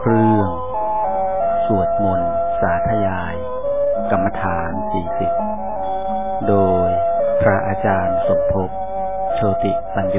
เรื่องสวดมนต์สาธยายกรรมฐาน40โดยพระอาจารย์สมภพโชติปัญโย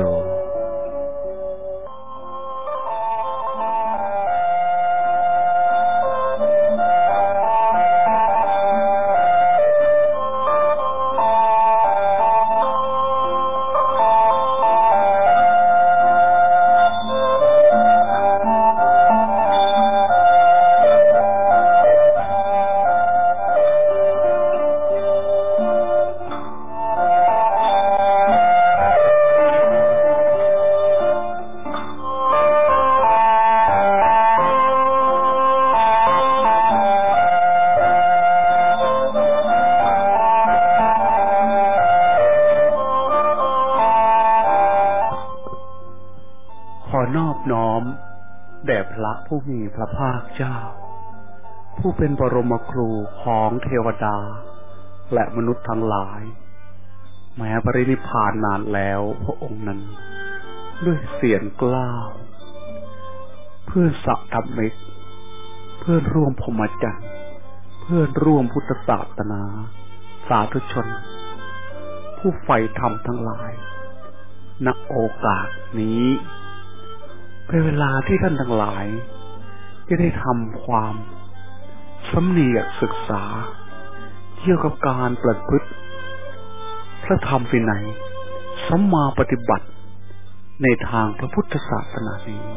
นอบน้อมแด่พระผู้มีพระภาคเจ้าผู้เป็นบรมครูของเทวดาและมนุษย์ทั้งหลายแม้ปรินิพพานนานแล้วพระองค์นั้นด้วยเสียงกล้าวเพื่อนสัตธรรมิกเพื่อนร่วมพรหมจรรย์เพื่อนร่วมพุทธศาสนาสาธุชนผู้ใฝ่ธรรมทั้งหลายณโอกาสนี้เป็นเวลาที่ท่านทั้งหลายจะได้ทำความสำเนียกศึกษาเกี่ยวกับการประพฤติพระธรรมวินัยสัมมาปฏิบัติในทางพระพุทธศาสนานี้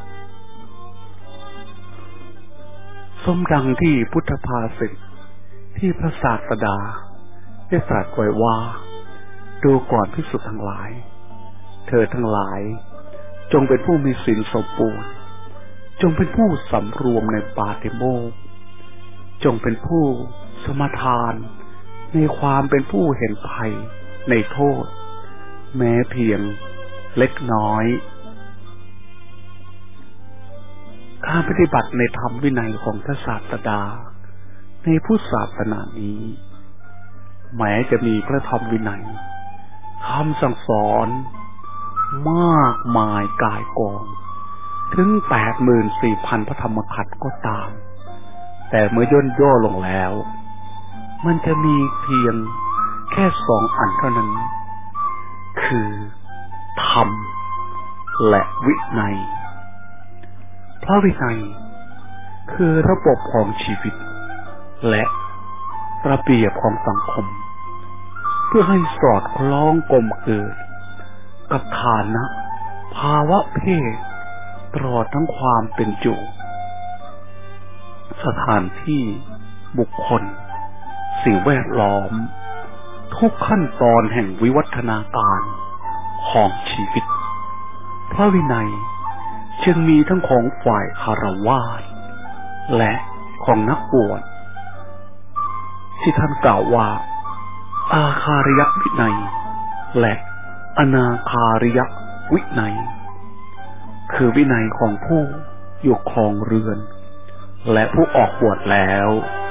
สมดังที่พุทธภาษิตที่พระศาสดาได้ตรัสไว้ว่าดูก่อนภิกษุทั้งหลายเธอทั้งหลายจงเป็นผู้มีศีลสมบูรณ์จงเป็นผู้สำรวมในปาติโมกข์จงเป็นผู้สมทานในความเป็นผู้เห็นภัยในโทษแม้เพียงเล็กน้อยการปฏิบัติในธรรมวินัยของพระศาสดาในพุทธศาสนานี้แม้จะมีพระธรรมวินัยคำสั่งสอนมากมายกายกองถึง 84,000 พระธรรมขันธ์ก็ตามแต่เมื่อย่นย่อลงแล้วมันจะมีเพียงแค่2อันเท่านั้นคือธรรมและวินัยพระวินัยคือระบบของชีวิตและระเบียบของสังคมเพื่อให้สอดคล้องกลมเกิดกับฐานะภาวะเพศตลอดทั้งความเป็นอยู่สถานที่บุคคลสิ่งแวดล้อมทุกขั้นตอนแห่งวิวัฒนาการของชีวิตพระวินัยจึงมีทั้งของฝ่ายคฤหัสถ์และของนักบวชที่ท่านกล่าวว่าอาคาริยวินัยและอนาคาริยวินัยคือวินัยของผู้อยู่ครองเรือนและผู้ออกบวชแล้ว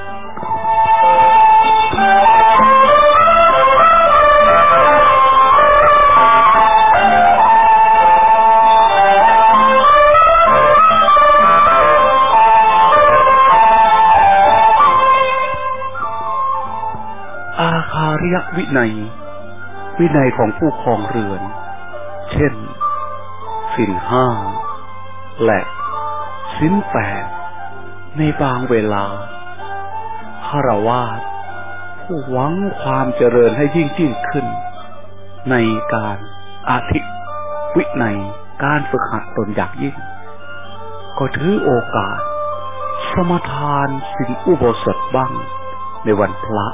อาคาริยวินัยวินัยของผู้ครองเรือนเช่นศีล 5และศีล 8ในบางเวลาฆราวาสผู้หวังความเจริญให้ยิ่งขึ้นในการอธิวินัยการฝึกหัดตนอย่างยิ่งก็ถือโอกาสสมทานศีลอุโบสถบ้างในวันพระ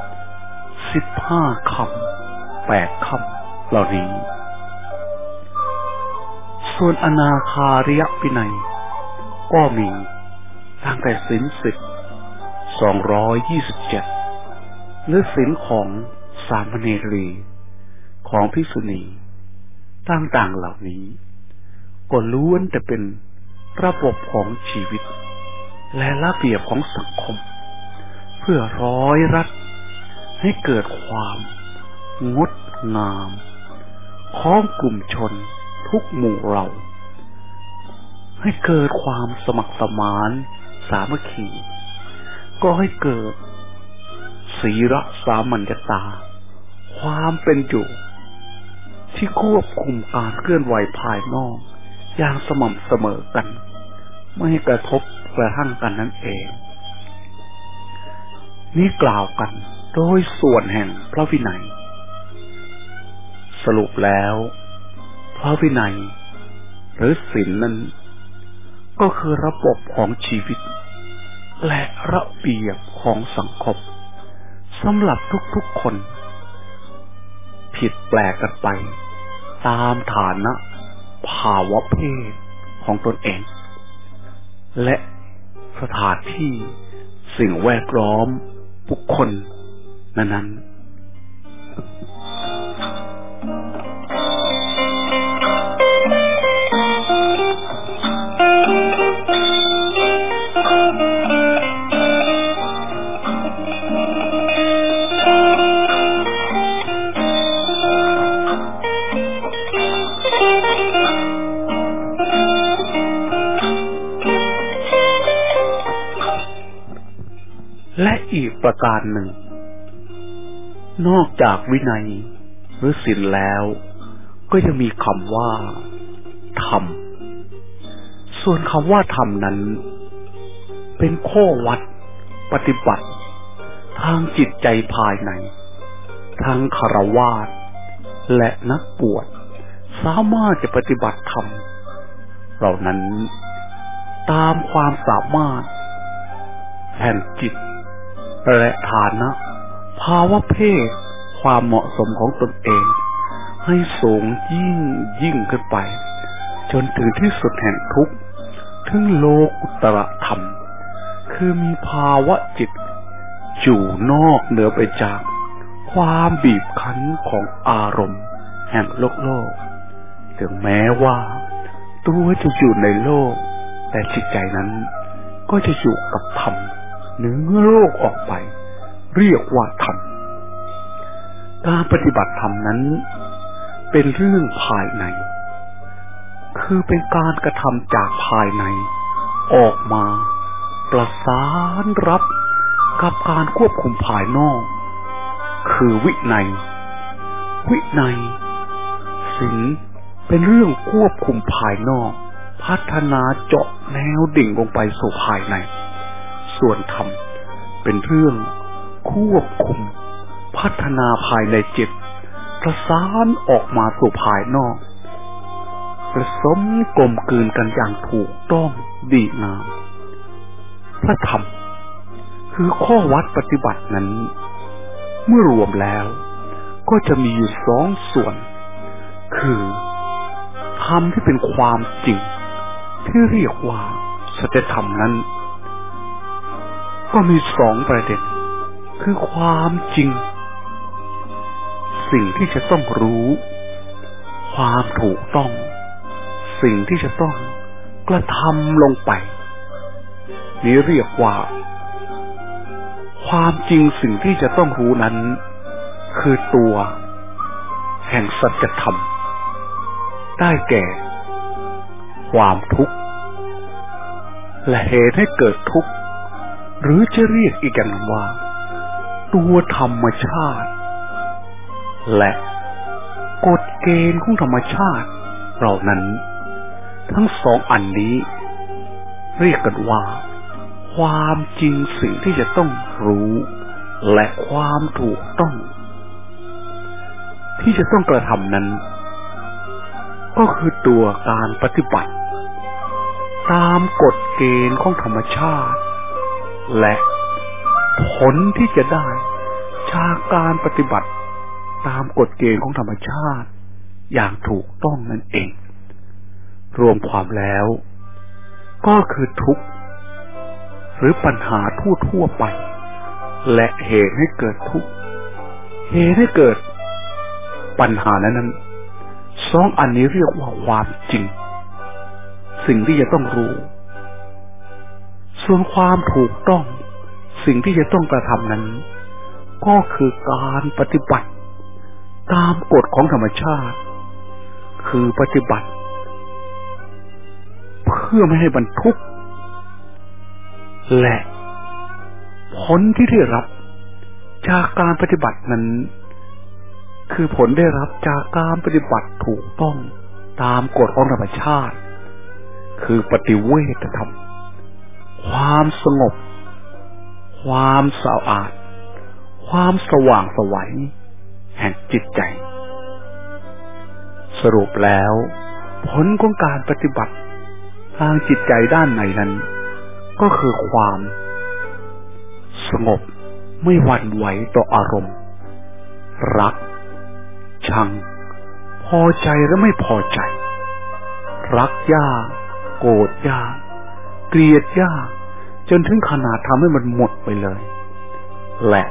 15 ค่ำ8 ค่ำเหล่านี้ส่วนอนาคาริยวินัยก็มีตั้งแต่ศีล 10 227หรือศีลของสามเณรีของภิกษุณีต่างๆเหล่านี้ก็ล้วนแต่เป็นระบบของชีวิตและระเบียบของสังคมเพื่อร้อยรัดให้เกิดความงดงามของกลุ่มชนทุกหมู่เหล่าให้เกิดความสมัครสมานสามัคคีก็ให้เกิดศีลสามัญญตาความเป็นอยู่ที่ควบคุมการเคลื่อนไหวภายนอกอย่างสม่ำเสมอกันไม่ให้กระทบกระทั่งกันนั่นเองนี้กล่าวกันโดยส่วนแห่งพระวินัยสรุปแล้วพระวินัยหรือศีลนั้นก็คือระบบของชีวิตและระเบียบของสังคมสำหรับทุกๆคนผิดแปลกกันไปตามฐานะภาวะเพศของตนเองและสถานที่สิ่งแวดล้อมบุคคลนั้นและอีกประการหนึ่งนอกจากวินัยหรือศีลแล้วก็ยังมีคำว่าธรรมส่วนคำว่าธรรมนั้นเป็นข้อวัดปฏิบัติทางจิตใจภายในทั้งฆราวาสและนักบวชสามารถจะปฏิบัติธรรมเหล่านั้นตามความสามารถแห่งจิตและฐานะภาวะเพศความเหมาะสมของตนเองให้สูงยิ่งขึ้นไปจนถึงที่สุดแห่งทุกข์ถึงโลกุตตรธรรมคือมีภาวะจิตอยู่นอกเหนือไปจากความบีบคั้นของอารมณ์แห่งโลกถึงแม้ว่าตัวจะอยู่ในโลกแต่จิตใจนั้นก็จะอยู่กับธรรมเหนือโลกออกไปเรียกว่าธรรมการปฏิบัติธรรมนั้นเป็นเรื่องภายในคือเป็นการกระทำจากภายในออกมาประสานรับกับการควบคุมภายนอกคือวินัยศีลเป็นเรื่องควบคุมภายนอกพัฒนาเจาะแนวดิ่งลงไปสู่ภายในส่วนธรรมเป็นเรื่องควบคุมพัฒนาภายในจิตประสานออกมาสู่ภายนอกผสมกลมกลืนกันอย่างถูกต้องดีงามพระธรรมคือข้อวัดปฏิบัตินั้นเมื่อรวมแล้วก็จะมีอยู่สองส่วนคือธรรมที่เป็นความจริงที่เรียกว่าสัจธรรมนั้นก็มีสองประเด็นคือความจริงสิ่งที่จะต้องรู้ความถูกต้องสิ่งที่จะต้องกระทำลงไปนี้เรียกว่าความจริงสิ่งที่จะต้องรู้นั้นคือตัวแห่งสัจธรรมได้แก่ความทุกข์และเหตุให้เกิดทุกข์หรือจะเรียกอีกอย่างว่าตัวธรรมชาติและกฎเกณฑ์ของธรรมชาติเหล่านั้นทั้งสองอันนี้เรียกกันว่าความจริงสิ่งที่จะต้องรู้และความถูกต้องที่จะต้องกระทำนั้นก็คือตัวการปฏิบัติตามกฎเกณฑ์ของธรรมชาติและผลที่จะได้จากการปฏิบัติตามกฎเกณฑ์ของธรรมชาติอย่างถูกต้องนั่นเองรวมความแล้วก็คือทุกข์หรือปัญหาทั่วไปและเหตุให้เกิดทุกข์เหตุให้เกิดปัญหานั้นสองอันนี้เรียกว่าความจริงสิ่งที่จะต้องรู้ส่วนความถูกต้องสิ่งที่จะต้องกระทำนั้นก็คือการปฏิบัติตามกฎของธรรมชาติคือปฏิบัติเพื่พื่อไม่ให้บรรทุกและผลที่ได้รับจากการปฏิบัตินั้นคือผลได้รับจากการปฏิบัติถูกต้องตามกฎของธรรมชาติคือปฏิเวทธรรมความสงบความสะอาดความสว่างไสวแห่งจิตใจสรุปแล้วผลของการปฏิบัติทางจิตใจด้านในนั้นก็คือความสงบไม่หวั่นไหวต่ออารมณ์รักชังพอใจและไม่พอใจรักยากโกรธยากเกลียดยากจนถึงขนาดทำให้มันหมดไปเลยและ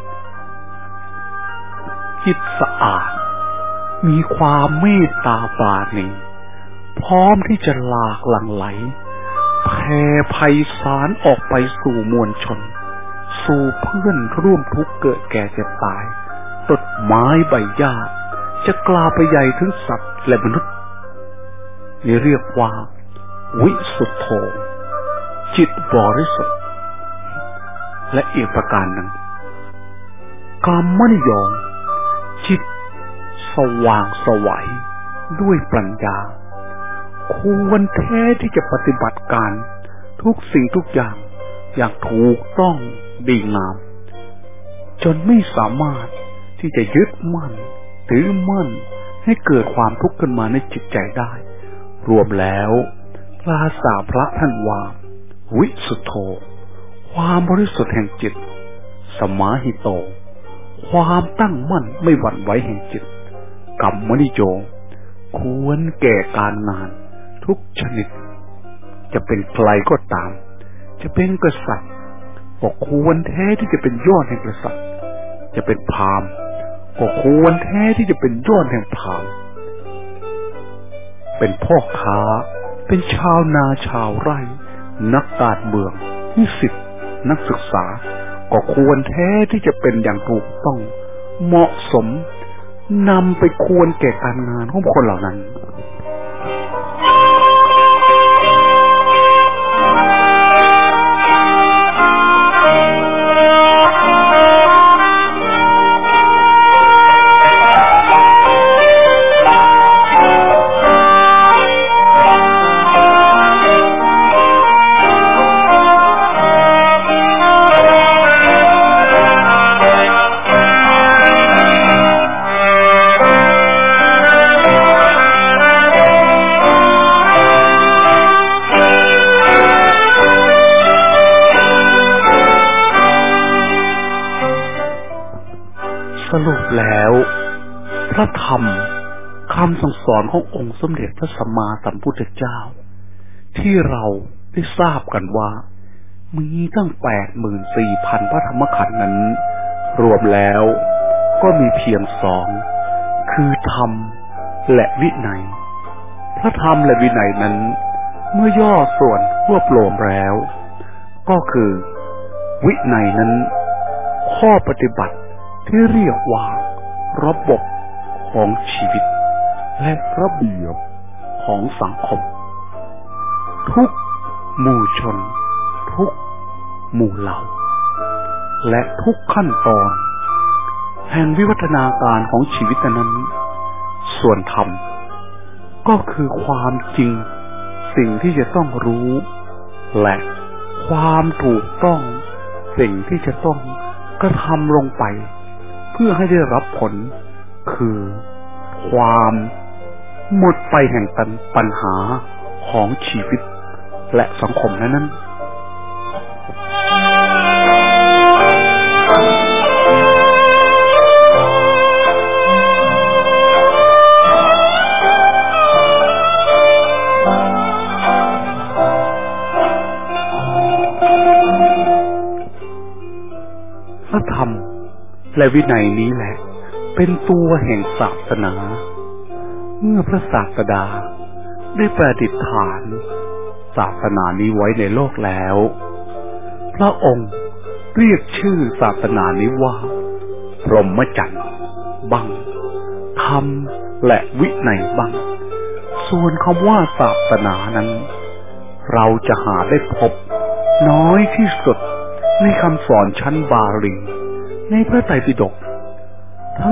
จิตสะอาดมีความเมตตาปราณีพร้อมที่จะหลากหลั่งไหลแผ่ไพศาลออกไปสู่มวลชนสู่เพื่อนร่วมทุกข์เกิดแก่เจ็บตายต้นไม้ใบหญ้าจะกล่าวไปใหญ่ถึงสัตว์และมนุษย์นี่เรียกว่าวิสุทโธจิตบริสุทธิ์และอีกประการหนึ่งกามนิยมจิตสว่างไสวด้วยปัญญาควรแท้ที่จะปฏิบัติการทุกสิ่งทุกอย่างถูกต้องดีงามจนไม่สามารถที่จะยึดมั่นถือมั่นให้เกิดความทุกข์ขึ้นมาในจิตใจได้รวมแล้วภาษาพระท่านว่าวิสุทโธความบริสุทธิ์แห่งจิตสมาหิโตความตั้งมั่นไม่หวั่นไหวแห่งจิตกัมมนิโยควรแก่การงานทุกชนิดจะเป็นใครก็ตามจะเป็นกษัตริย์ก็ควรแท้ที่จะเป็นยอดแห่งกษัตริย์จะเป็นพราหมณ์ก็ควรแท้ที่จะเป็นยอดแห่งพราหมณ์เป็นพ่อค้าเป็นชาวนาชาวไร่นักการเมืองนิสิตนักศึกษาก็ควรแท้ที่จะเป็นอย่างถูกต้องเหมาะสมนำไปควรแก่การงานของคนเหล่านั้นสรุปแล้วพระธรรมคำสั่งสอนขององค์สมเด็จพระสัมมาสัมพุทธเจ้าที่เราได้ทราบกันว่ามีตั้ง 84,000 พระธรรมขันธ์นั้นรวมแล้วก็มีเพียง2คือธรรมและวินัยพระธรรมและวินัยนั้นเมื่อย่อส่วนรวบรวมแล้วก็คือวินัยนั้นข้อปฏิบัติที่เรียกว่าระบบของชีวิตและระเบียบของสังคมทุกหมู่ชนทุกหมู่เหล่าและทุกขั้นตอนแห่งวิวัฒนาการของชีวิตนั้นส่วนธรรมก็คือความจริงสิ่งที่จะต้องรู้และความถูกต้องสิ่งที่จะต้องกระทำลงไปเพื่อให้ได้รับผลคือความหมดไปแห่งปัญหาของชีวิตและสังคมนั้นพระธรรมและวินัยนี้แหละเป็นตัวแห่งศาสนาเมื่อพระศาสดาได้ประดิษฐานศาสนานี้ไว้ในโลกแล้วพระองค์เรียกชื่อศาสนานี้ว่าพรหมจรรย์บ้างธรรมและวินัยบ้างส่วนคำว่าศาสนานั้นเราจะหาได้พบน้อยที่สุดในคำสอนชั้นบาลีในพระไตรปิฎกทั้ง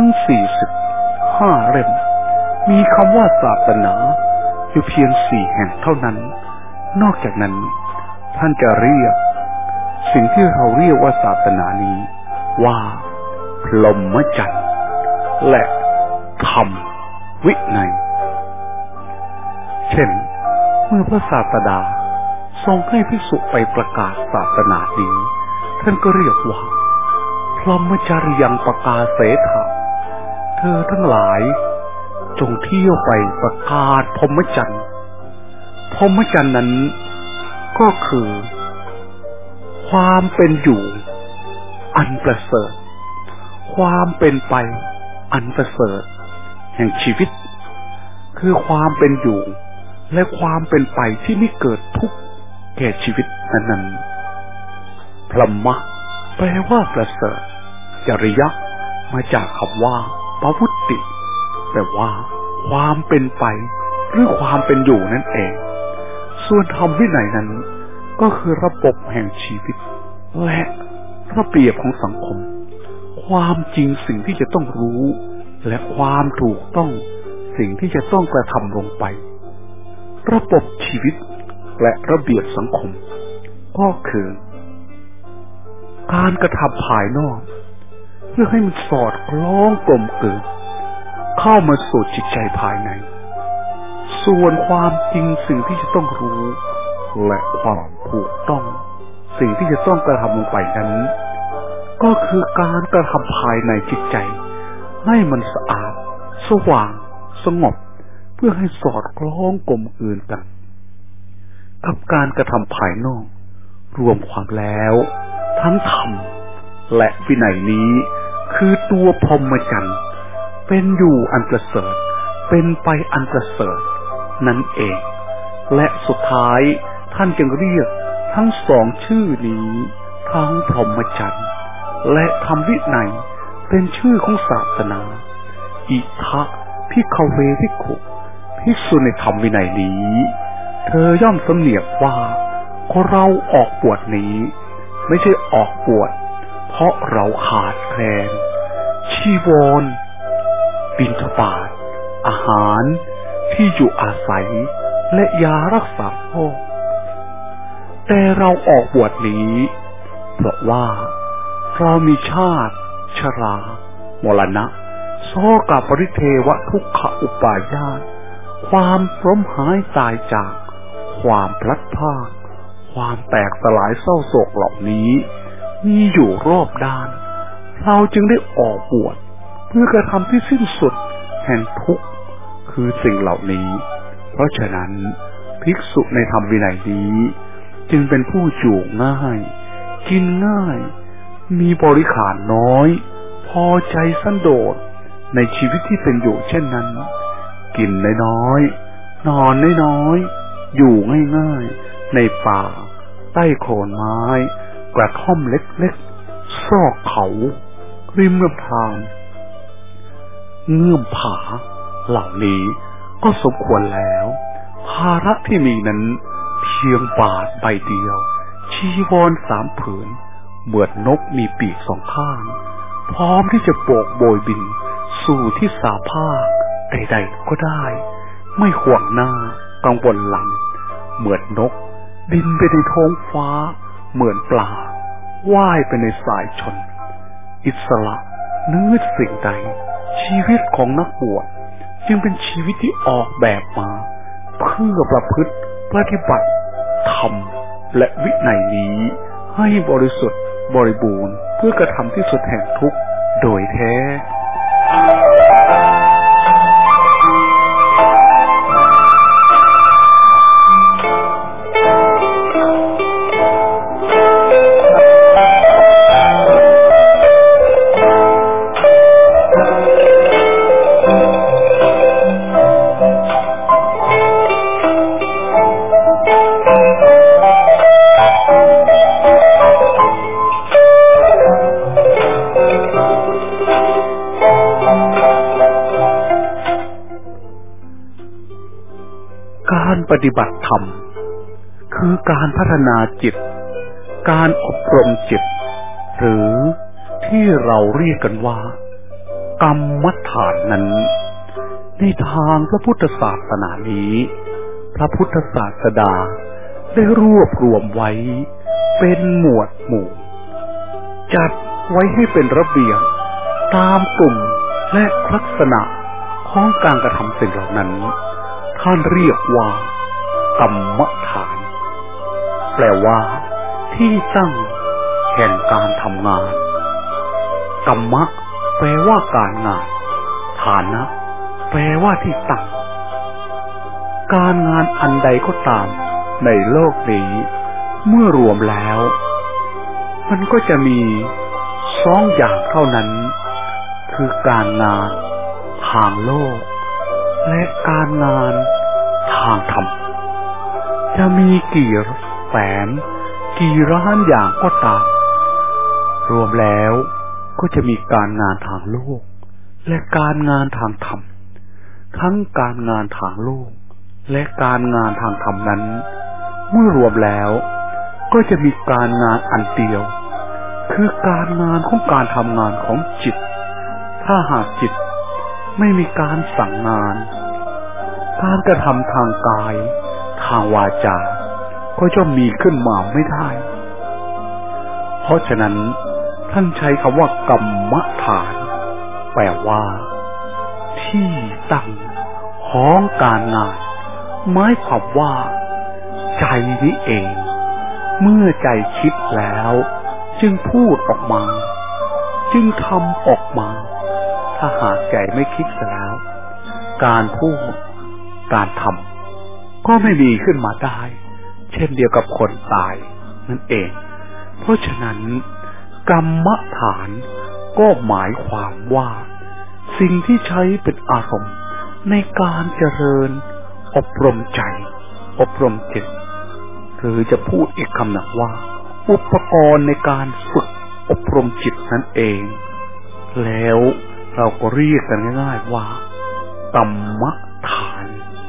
45 เล่มมีคำว่าศาสนาอยู่เพียง4 แห่งเท่านั้นนอกจากนั้นท่านจะเรียกสิ่งที่เราเรียกว่าศาสนานี้ว่าพรหมจรรย์และธรรมวินัยเช่นเมื่อพระศาสดาทรงให้ภิกษุไปประกาศศาสนานี้ท่านก็เรียกว่าพรหมจริยังปกาเสถะเธอทั้งหลายจงเที่ยวไปประกาศพรหมจรรย์พรหมจรรย์นั้นก็คือความเป็นอยู่อันประเสริฐความเป็นไปอันประเสริฐแห่งชีวิตคือความเป็นอยู่และความเป็นไปที่ไม่เกิดทุกข์แก่ชีวิตนั้นพรหมะแปลว่าประเสริฐจริยะมาจากคำว่าปวุตติแปลว่าความเป็นไปหรือความเป็นอยู่นั่นเองส่วนธรรมวินัยนั้นก็คือระบบแห่งชีวิตและระเบียบของสังคมความจริงสิ่งที่จะต้องรู้และความถูกต้องสิ่งที่จะต้องกระทำลงไประบบชีวิตและระเบียบสังคมก็คือการกระทำภายนอกเพื่อให้มันสอดคล้องกลมกลืนเข้ามาสู่จิตใจภายในส่วนความจริงสิ่งที่จะต้องรู้และความถูกต้องสิ่งที่จะต้องกระทำลงไปนั้นก็คือการกระทำภายในจิตใจให้มันสะอาดสว่างสงบเพื่อให้สอดคล้องกลมกลืนกันกับการกระทำภายนอกรวมความแล้วทั้งธรรมและวินัยนี้คือตัวพรหมจรรย์เป็นอยู่อันประเสริฐเป็นไปอันประเสริฐนั่นเองและสุดท้ายท่านจึงเรียกทั้ง2 ชื่อนี้ทั้งพรหมจรรย์และธรรมวินัยเป็นชื่อของศาสนาอิทะภิกขเวภิกขุภิกษุในธรรมวินัยนี้เธอย่อมสำเนียกว่าเราออกบวชนี้ไม่ใช่ออกบวชเพราะเราขาดแคลนชีวรบิณฑบาตอาหารที่อยู่อาศัยและยารักษาโรคแต่เราออกบวชนี้เพราะว่าเรามีชาติชรามรณะโศกปริเทวทุกขอุปาญาตความล้มหายตายจากความพลัดพรากความแตกสลายเศร้าโศกเหล่านี้มีอยู่รอบด้านเราจึงได้ออกบวชเพื่อกระทำที่สิ้นสุดแห่งทุกข์คือสิ่งเหล่านี้เพราะฉะนั้นภิกษุในธรรมวินัยนี้จึงเป็นผู้อยู่ง่ายกินง่ายมีบริขารน้อยพอใจสันโดษในชีวิตที่เป็นอยู่เช่นนั้นกินน้อยๆนอนน้อยๆอยู่ง่ายๆในป่าใต้โคนไม้กระท่อมเล็กๆซอกเขาริมลำธารเงื่อมผาเหล่านี้ก็สมควรแล้วภาระที่มีนั้นเพียงบาทใบเดียวชีวร3 ผืนเหมือนนกมีปีก2 ข้างพร้อมที่จะโบกโบยบินสู่ที่สาภาคใดๆก็ได้ไม่ห่วงหน้ากังวลหลังเหมือนนกบินไปในท้องฟ้าเหมือนปลาว่ายไปในสายชนอิสระเนื้อสิ่งใดชีวิตของนักบวชจึงเป็นชีวิตที่ออกแบบมาเพื่อประพฤติปฏิบัติธรรมและวินัยนี้ให้บริสุทธิ์บริบูรณ์เพื่อกระทำที่สุดแห่งทุกข์โดยแท้ ปฏิบัติธรรมคคือการพัฒนาจิตการอบรมจิตหรือที่เราเรียกกันว่ากรรมฐานนั้นในทางพระพุทธศาสนานี้พระพุทธศาสดาได้รวบรวมไว้เป็นหมวดหมู่จัดไว้ให้เป็นระเบียบตามกลุ่มและลักษณะของการกระทำสิ่งเหล่านั้นท่านเรียกว่ากรรมฐานแปลว่าที่ตั้งแห่งการทำงานกรรมะแปลว่าการงานฐานะแปลว่าที่ตั้งการงานอันใดก็ตามในโลกนี้เมื่อรวมแล้วมันก็จะมีสองอย่างเท่านั้นคือการงานทางโลกและการงานทางธรรมจะมีกี่แสนกี่ล้านอย่างก็ตามรวมแล้วก็จะมีการงานทางโลกและการงานทางธรรมทั้งการงานทางโลกและการงานทางธรรมนั้นเมื่อรวมแล้วก็จะมีการงานอันเดียวคือการงานของการทำงานของจิตถ้าหากจิตไม่มีการสั่งงานการกระทำทางกายทางวาจาก็จะมีขึ้นมาไม่ได้เพราะฉะนั้นท่านใช้คำว่ากรรมฐานแปลว่าที่ตั้งของการงานหมายความว่าใจนี้เองเมื่อใจคิดแล้วจึงพูดออกมาจึงทำออกมาถ้าหากใจไม่คิดแล้วการพูดการทำก็ไม่มีขึ้นมาได้เช่นเดียวกับคนตายนั่นเองเพราะฉะนั้นกรรมฐานก็หมายความว่าสิ่งที่ใช้เป็นอารมณ์ในการเจริญอบรมใจอบรมจิตหรือจะพูดอีกคำหนึ่งว่าอุปกรณ์ในการฝึกอบรมจิตนั่นเองแล้วเราก็เรียกกันง่ายๆว่ากรรมฐาน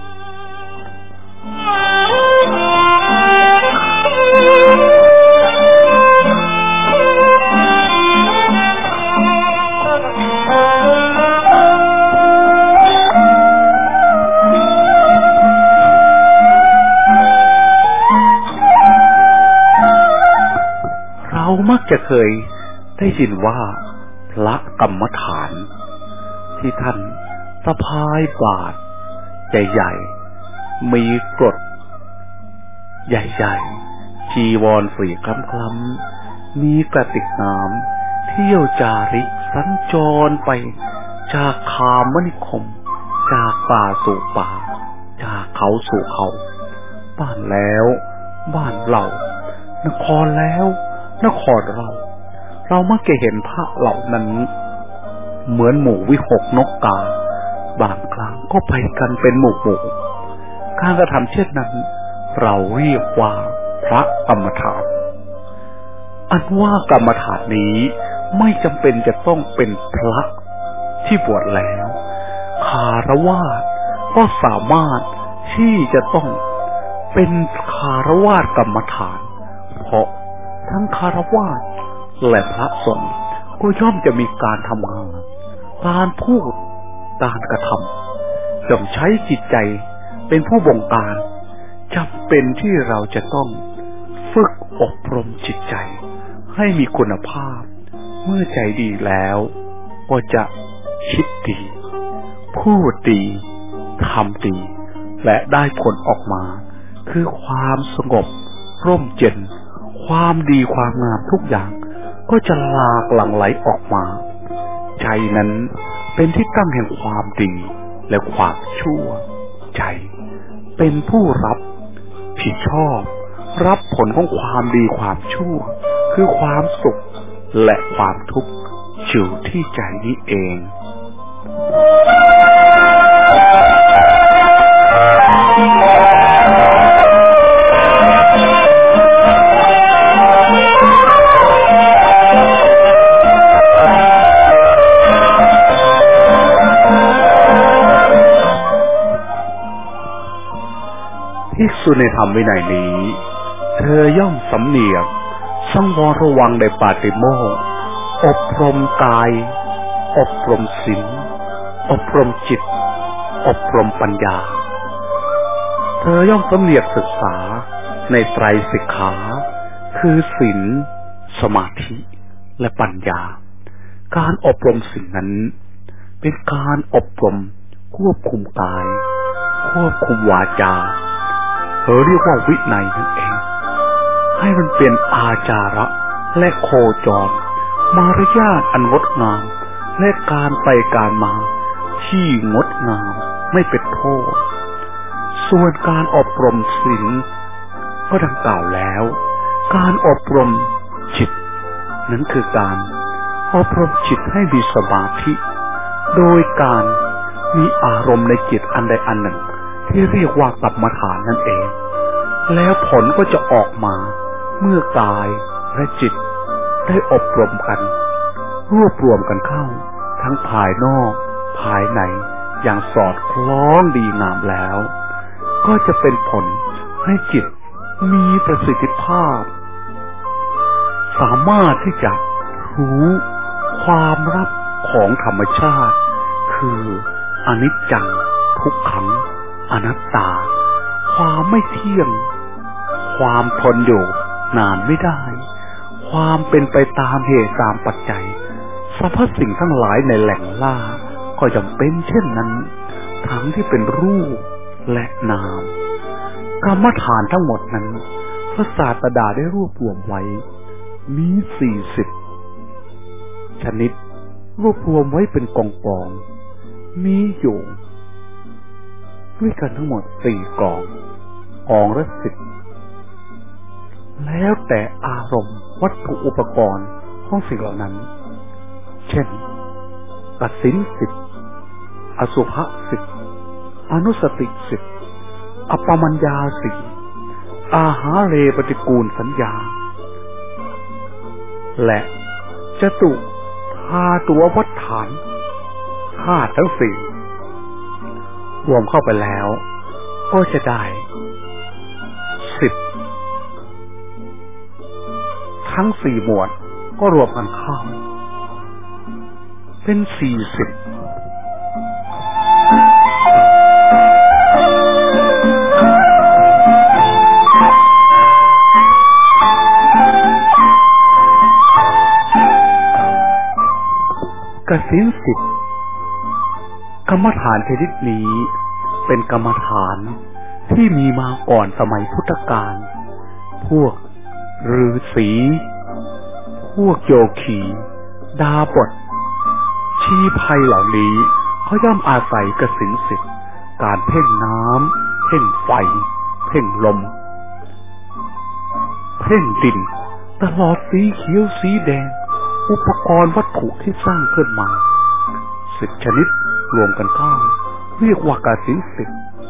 มักจะเคยได้ยินว่าพระกรรมฐานที่ท่านสะพายบาตรใหญ่ๆมีกรดใหญ่ๆจีวรสีคล้ำๆมีกระติกน้ำเที่ยวจาริกสัญจรไปจากคามนิคมจากป่าสู่ป่าจากเขาสู่เขาบ้านแล้วบ้านเรานครแล้วนครเรามักจะเห็นพระเหล่านั้นเหมือนหมู่วิหกนกกาบางครั้งก็ไปกันเป็นหมู่การกระทำเช่นนั้นเราเรียกว่าพระกรรมฐานอันว่ากรรมฐานนี้ไม่จำเป็นจะต้องเป็นพระที่บวชแล้วคฤหัสถ์ก็สามารถที่จะต้องเป็นคฤหัสถ์กรรมฐานเพราะทั้งคฤหัสถ์และพระสงฆ์ก็ย่อมจะมีการทำงานการพูดการกระทำจงใช้จิตใจเป็นผู้บงการจำเป็นที่เราจะต้องฝึกอบรมจิตใจให้มีคุณภาพเมื่อใจดีแล้วก็จะคิดดีพูดดีทำดีและได้ผลออกมาคือความสงบร่มเย็นความดีความงามทุกอย่างก็จะหลั่งไหลออกมาใจนั้นเป็นที่ตั้งแห่งความดีและความชั่วใจเป็นผู้รับผิดชอบรับผลของความดีความชั่วคือความสุขและความทุกข์อยู่ที่ใจนี้เอง ภิกษุในธรรมวินัยนี้เธอย่อมสำเนียกสังวรระวังในปาติโมกข์อบรมกายอบรมศีลอบรมจิตอบรมปัญญาเธอย่อมสำเนียกศึกษาในไตรสิกขาคือศีลสมาธิและปัญญาการอบรมศีลนั้นเป็นการอบรมควบคุมกายควบคุมวาจาเรียกว่าวินัยนั่นเองให้มันเป็นอาจาระและโคจรมารยาทอันงดงามและการไปการมาที่งดงามไม่เป็นโทษส่วนการอบรมศีลก็ดังกล่าวแล้วการอบรมจิตนั้นคือการอบรมจิตให้มีสมาธิโดยการมีอารมณ์ในจิตอันใดอันหนึ่งที่เรียกว่ากรรมฐานนั่นเองแล้วผลก็จะออกมาเมื่อกายและจิตได้อบรมกันรวบรวมกันเข้าทั้งภายนอกภายในอย่างสอดคล้องดีงามแล้วก็จะเป็นผลให้จิตมีประสิทธิภาพสามารถที่จะรู้ความลับของธรรมชาติคืออนิจจังทุกขังอนัตตาความไม่เที่ยงความทนอยู่นานไม่ได้ความเป็นไปตามเหตุตามปัจจัยสรรพสิ่งทั้งหลายในแหล่งล่าก็จำเป็นเช่นนั้นทั้งที่เป็นรูปและนามกรรมฐานทั้งหมดนั้นพระศาสดาได้รวบรวมไว้มี40ชนิดรวบรวมไว้เป็นกองมีอยู่ด้วยกันทั้งหมด4กองละ10แล้วแต่อารมณ์วัตถุอุปกรณ์ของสิ่งเหล่านั้นเช่นกสิณ10อสุภะ10อนุสติ10อัปปมัญญา10อาหาเรปฏิกูลสัญญาและจตุธาตุวัฏฐานธาตุทั้ง4รวมเข้าไปแล้วก็จะได้10ทั้ง4หมวดก็รวมกันเข้าเป็น40กสิณ10กรรมฐานชนิดนี้เป็นกรรมฐานที่มีมาก่อนสมัยพุทธกาลพวกฤาษีพวกโยคีดาบทชีไพรเหล่านี้เขาย่อมอาศัยกสิณ10การเพ่งน้ำเพ่งไฟเพ่งลมเพ่งดินตลอดสีเขียวสีแดงอุปกรณ์วัตถุที่สร้างขึ้นมา10ชนิดรวมกันเข้าเรียกว่ากสิณ10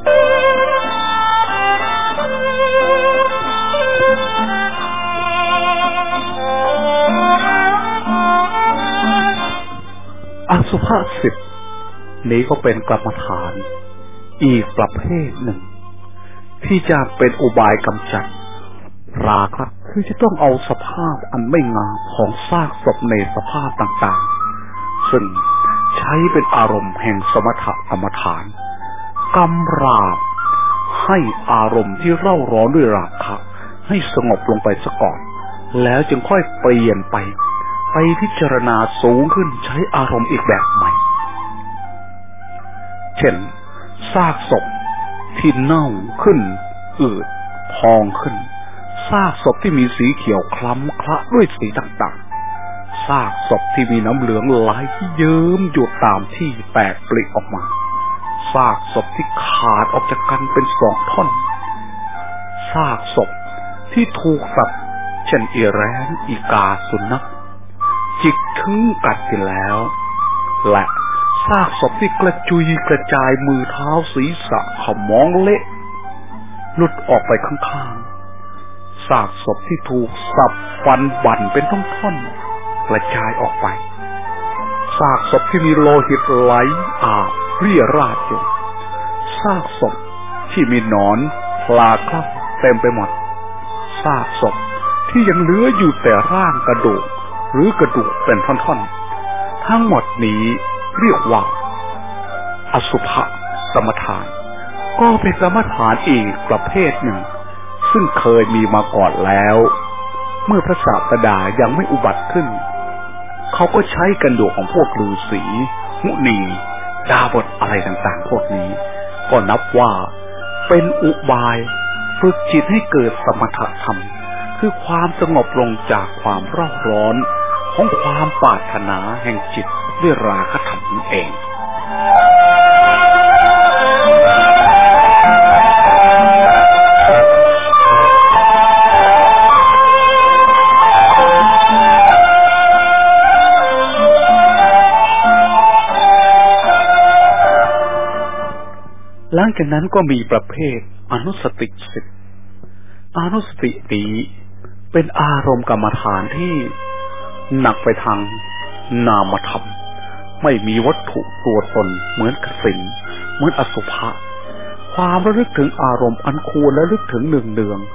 อสุภะ10นี้ก็เป็นกรรมฐานอีกประเภทหนึ่งที่จะเป็นอุบายกำจัดราคะคือจะต้องเอาสภาพอันไม่งามของซากศพในสภาพต่างๆซึ่งใช้เป็นอารมณ์แห่งสมถกรรมฐานกำราบให้อารมณ์ที่เร่าร้อนด้วยราคะให้สงบลงไปซะก่อนแล้วจึงค่อยเปลี่ยนไปพิจารณาสูงขึ้นใช้อารมณ์อีกแบบใหม่เช่นซากศพที่เน่าขึ้นอืดพองขึ้นซากศพที่มีสีเขียวคล้ำคละด้วยสีต่างๆซากศพที่มีน้ำเหลืองไหลเยิ้มหยดตามที่แตกปลิออกมาซากศพที่ขาดออกจากกันเป็น2ท่อนซากศพที่ถูกสัตว์เช่นอีแร้นอีกาสุนัขจิกถึงกัดไปแล้วและซากศพที่กระจุยกระจายมือเท้าศีรษะขมองเละหลุดออกไปข้างๆซากศพที่ถูกสับฟันบั่นเป็นท่อนๆกระจายออกไปซากศพที่มีโลหิตไหลอาบเรี่ยราดอยู่ซากศพที่มีหนอนพลาคล่ำเต็มไปหมดซากศพที่ยังเหลืออยู่แต่ร่างกระดูกหรือกระดูกเป็นท่อนๆทั้งหมดนี้เรียกว่าอสุภกรรมฐานก็เป็นกรรมฐานอีกประเภทหนึ่งซึ่งเคยมีมาก่อนแล้วเมื่อพระศาสดายังไม่อุบัติขึ้นเขาก็ใช้กันดูของพวกฤาษีมุนีดาบทอะไรต่างๆพวกนี้ก็นับว่าเป็นอุบายฝึกจิตให้เกิดสมถะธรรมคือความสงบลงจากความเร่าร้อนของความปรารถนาแห่งจิตด้วยราคะธรรมนั่นเองหลังจากนั้นก็มีประเภทอนุสติ10อนุสตินี้เป็นอารมณ์กรรมฐานที่หนักไปทางนามธรรมไม่มีวัตถุตัวตนเหมือนกสิณเหมือนอสุภะความระลึกถึงอารมณ์อันควรและระลึกถึงเนืองๆ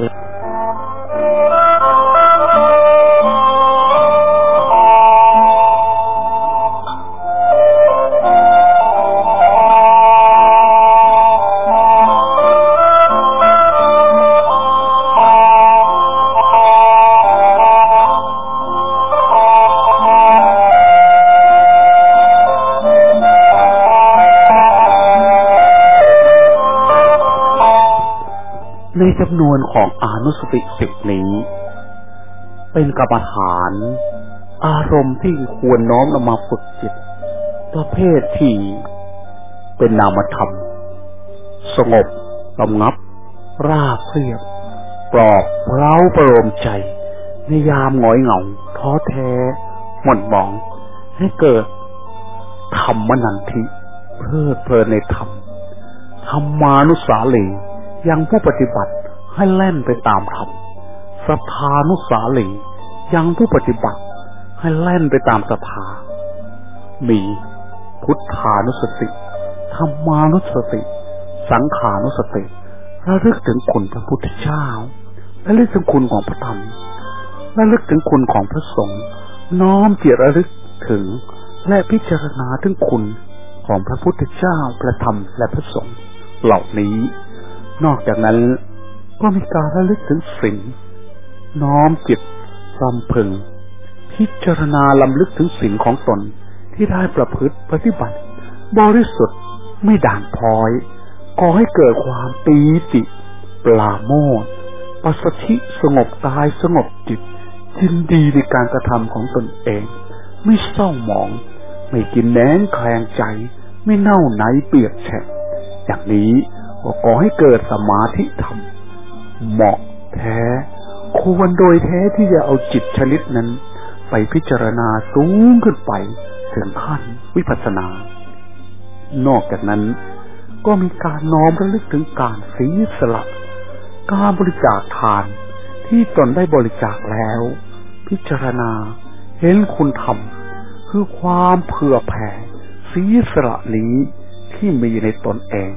ในจำนวนของอนุสติ10นี้เป็นกรรมฐานอารมณ์ที่ควรน้อมนำมาฝึกจิตประเภทที่เป็นนามธรรมสงบระงับราบเรียบปลอบเร้าประโลมใจในยามหงอยเหงาท้อแท้หม่นหมองให้เกิดธรรมนันทิเพลิดเพลินในธรรมธรรมานุสาลียังผู้ปฏิบัติให้แล่นไปตามธรรมสัทธานุสาลียังผู้ปฏิบัติให้แล่นไปตามศรัทธามีพุทธานุสติธรรมานุสติสังขานุสติระลึกถึงคุณพระพุทธเจ้าระลึกถึงคุณของพระธรรมระลึกถึงคุณของพระสงฆ์น้อมจิตระลึกถึงและพิจารณาถึงคุณของพระพุทธเจ้าพระธรรมและพระสงฆ์เหล่านี้นอกจากนั้นก็มีการระลึกถึงศีลน้อมจิตรำพึงพิจารณาลำลึกถึงศีลของตนที่ได้ประพฤติปฏิบัติบริสุทธิ์ไม่ด่างพร้อยก่อให้เกิดความปีติปราโมทย์ปัสสัทธิสงบกายสงบจิตยินดีในการกระทำของตนเองไม่เศร้าหมองไม่กินแหนงแคลงใจไม่เน่าไหนเปียกแฉะอย่างนี้ก็ก่อให้เกิดสมาธิธรรมเหมาะแท้ควรโดยแท้ที่จะเอาจิตชนิดนั้นไปพิจารณาสูงขึ้นไปถึงขั้นวิปัสสนานอกจากนั้นก็มีการน้อมระลึกถึงการเสียสละการบริจาคทานที่ตนได้บริจาคแล้วพิจารณาเห็นคุณธรรมคือความเผื่อแผ่เสียสละนี้ที่มีในตนเอง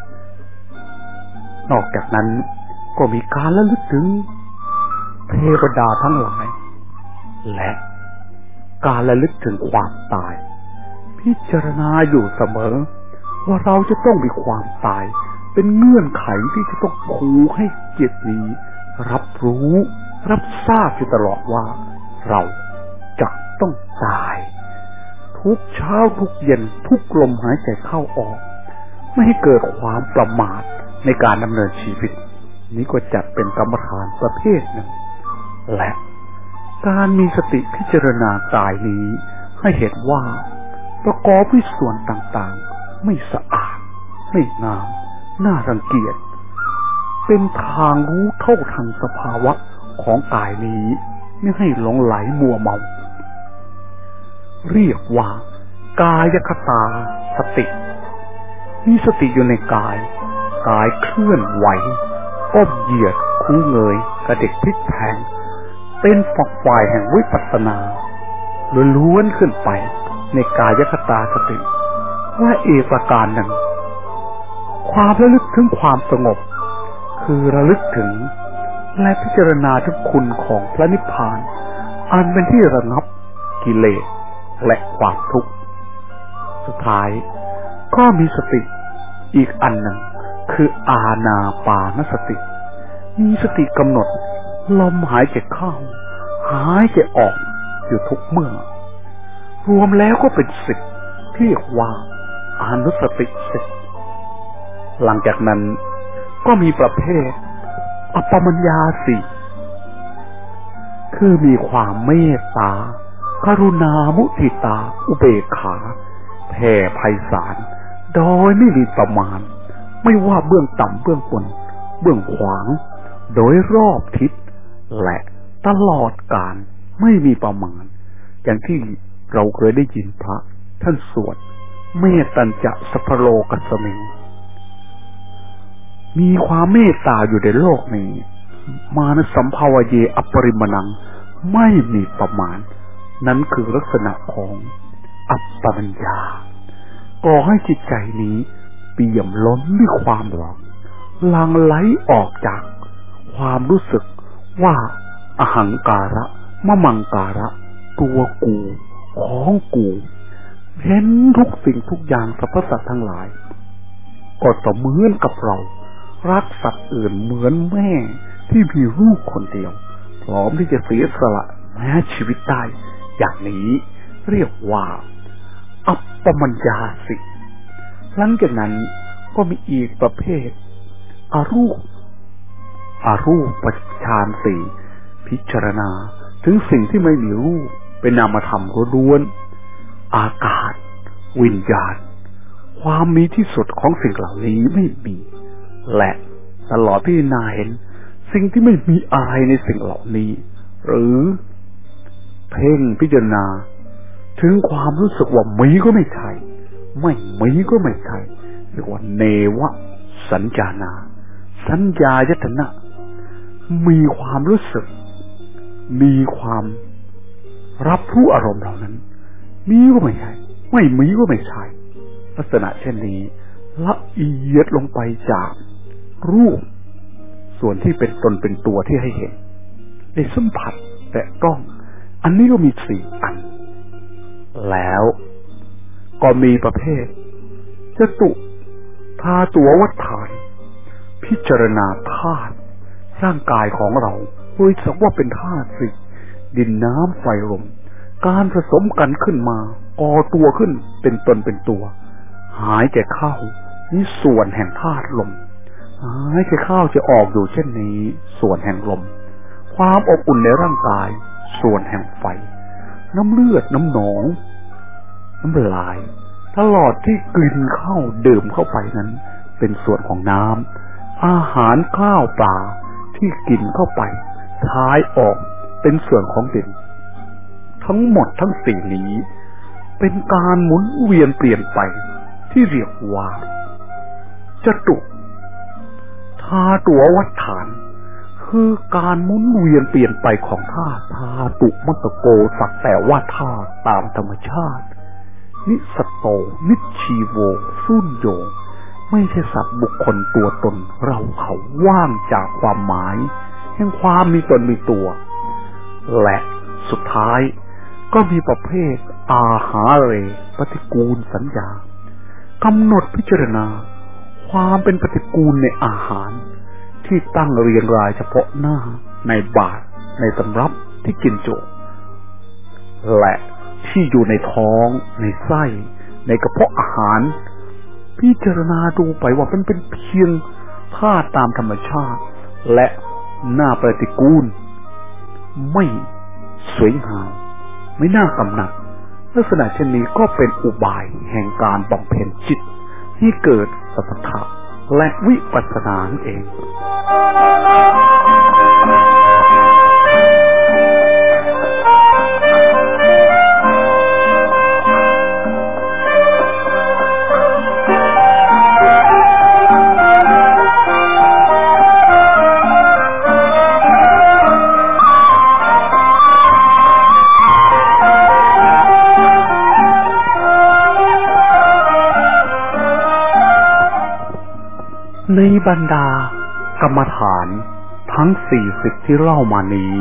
นอกจากนั้นก็มีการระลึกถึงเทวดาทั้งหลายและการระลึกถึงความตายพิจารณาอยู่เสมอว่าเราจะต้องมีความตายเป็นเงื่อนไขที่จะต้องผูกให้จิตนี้รับรู้รับทราบอยู่ตลอดว่าเราจะต้องตายทุกเช้าทุกเย็นทุกลมหายใจเข้าออกไม่ให้เกิดความประมาทในการดำเนินชีวิตนี้ก็จัดเป็นกรรมฐานประเภทหนึ่งและการมีสติพิจารณากายนี้ให้เห็นว่าประกอบด้วยส่วนต่างๆไม่สะอาดไม่งามน่ารังเกียจเป็นทางรู้เท่าทันสภาวะของกายนี้ไม่ให้หลงไหลมัวเมาเรียกว่ากายคตาสติมีสติอยู่ในกายเคลื่อนไหวก้มเหยียดคู่เงยกระดิกพลิกแพลงเป็นฝักฝ่ายแห่งวิปัสสนาล้วนขึ้นไปในกายคตาสติว่าเอกประการหนึ่งความระลึกถึงความสงบคือระลึกถึงและพิจารณาถึงคุณของพระนิพพานอันเป็นที่ระงับกิเลสและความทุกข์สุดท้ายก็มีสติอีกอันหนึ่งคืออานาปานสติมีสติกำหนดลมหายใจเข้าหายใจออกอยู่ทุกเมื่อรวมแล้วก็เป็นสิบที่เรียกว่าอนุสติสิบหลังจากนั้นก็มีประเภทอัปปมัญญาสี่คือมีความเมตตากรุณามุทิตาอุเบกขาแผ่ไพศาลโดยไม่มีประมาณไม่ว่าเบื้องต่ำเบื้องบนเบื้องขวางโดยรอบทิศและตลอดกาลไม่มีประมาณอย่างที่เราเคยได้ยินพระท่านสวดเมตตัญจะสัพพโลกัสสมิงมีความเมตตาอยู่ในโลกนี้มานะสัมภาวเยอปริมนังไม่มีประมาณนั้นคือลักษณะของอัปปมัญญาก่อให้จิตใจนี้เปี่ยมล้นด้วยความรักหลั่งไหลออกจากความรู้สึกว่าอหังการะมะมังการะตัวกูของกูเห็นทุกสิ่งทุกอย่างสรรพสัตว์ทั้งหลายก็ต่อเหมือนกับเรารักสัตว์อื่นเหมือนแม่ที่มีลูกคนเดียวพร้อมที่จะเสียสละแม้ชีวิตได้อย่างนี้เรียกว่าอัปปมัญญาสิหลังจากนั้นก็มีอีกประเภทอรูปฌานสี่พิจารณาถึงสิ่งที่ไม่มีรูปเป็นนามธรรมล้วนๆอากาศวิญญาณความมีที่สุดของสิ่งเหล่านี้ไม่มีและตลอดพิจารณาเห็นสิ่งที่ไม่มีอะไรในสิ่งเหล่านี้หรือเพ่งพิจารณาถึงความรู้สึกว่ามีก็ไม่ใช่ไม่มีก็ไม่ใช่เรียกว่าเนวสัญญานาสัญญายตนะมีความรู้สึกมีความรับรู้อารมณ์เหล่านั้นมีก็ไม่ใช่ไม่มีก็ไม่ใช่ลักษณะเช่นนี้ละเอียดลงไปจากรูปส่วนที่เป็นตนเป็นตัวที่ให้เห็นได้สัมผัสแต่กล้องอันนี้ก็มีสี่อันแล้วก็มีประเภทจตุธาตัววัฏฐานพิจารณาธาตุร่างกายของเราโดยสักว่าเป็นธาตุสี่ดินน้ำไฟลมการผสมกันขึ้นมาก่อตัวขึ้นเป็นตนเป็นตัวหายใจเข้านี่ส่วนแห่งธาตุลมหายใจเข้าจะออกอยู่เช่นนี้ส่วนแห่งลมความอบอุ่นในร่างกายส่วนแห่งไฟน้ำเลือดน้ำหนองน้ำลายตลอดที่กลืนเข้าดื่มเข้าไปนั้นเป็นส่วนของน้ำอาหารข้าวปลาที่กินเข้าไปท้ายออกเป็นส่วนของดินทั้งหมดทั้งสี่นี้เป็นการหมุนเวียนเปลี่ยนไปที่เรียกว่าจตุธาตัววัฏฐานคือการหมุนเวียนเปลี่ยนไปของธาตุธาตุมัตตโกสักแต่ว่าธาตุตามธรรมชาตินิสตโตนิชีโวสุญโยไม่ใช่สัตว์บุคคลตัวตนเราเขาว่างจากความหมายแห่งความมีตนมีตัวและสุดท้ายก็มีประเภทอาหาเรปฏิกูลสัญญากำหนดพิจารณาความเป็นปฏิกูลในอาหารที่ตั้งเรียงรายเฉพาะหน้าในบาตรในสำรับที่กินโจและที่อยู่ในท้องในไส้ในกระเพาะอาหารพิจารณาดูไปว่ามันเป็นเพียงธาตุตามธรรมชาติและหน้าปฏิกูลไม่สวยงามไม่น่ากำหนัดลักษณะเช่นนี้ก็เป็นอุบายแห่งการบำเพ็ญจิตที่เกิดสัมถะและวิปัสสนาเอง ในบรรดากรรมฐานททั้ง40ที่เล่ามานี้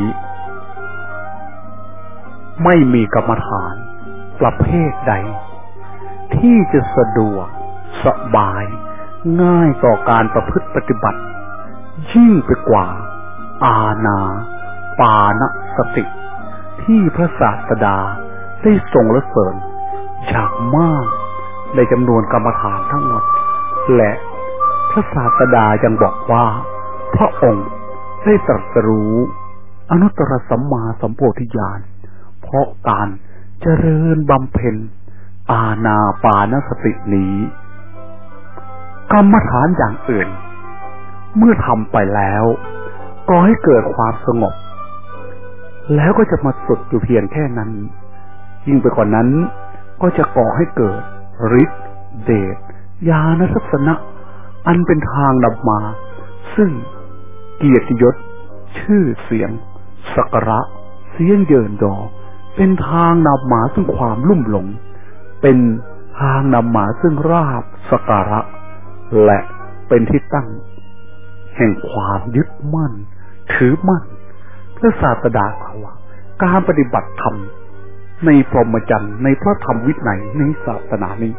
ไม่มีกรรมฐานประเภทใดที่จะสะดวกสบายง่ายต่อการประพฤติปฏิบัติยิ่งไปกว่าอานาปานสติที่พระศาสดาได้ทรงละเสริญอย่างมากในจำนวนกรรมฐานทั้งหมดและพระศาสดายังบอกว่าพระองค์ได้ตรัสรู้อนุตตรสัมมาสัมโพธิญาณเพราะการเจริญบำเพ็ญอานาปานสตินี้กรรมฐานอย่างอื่นเมื่อทำไปแล้วก่อให้เกิดความสงบแล้วก็จะมาสุดอยู่เพียงแค่นั้นยิ่งไปกว่านั้นก็จะก่อให้เกิดฤทธิ์เดชญาณทัศนะอันเป็นทางนำมาซึ่งเกียรติยศชื่อเสียงสักการะเสียงเยินยอเป็นทางนำมาซึ่งความลุ่มหลงเป็นทางนำมาซึ่งราบสักการะและเป็นที่ตั้งแห่งความยึดมั่นถือมั่นพระศาสดากล่าวว่าการปฏิบัติธรรมในพรหมจรรย์ในพระธรรมวินัยในศาสนานี้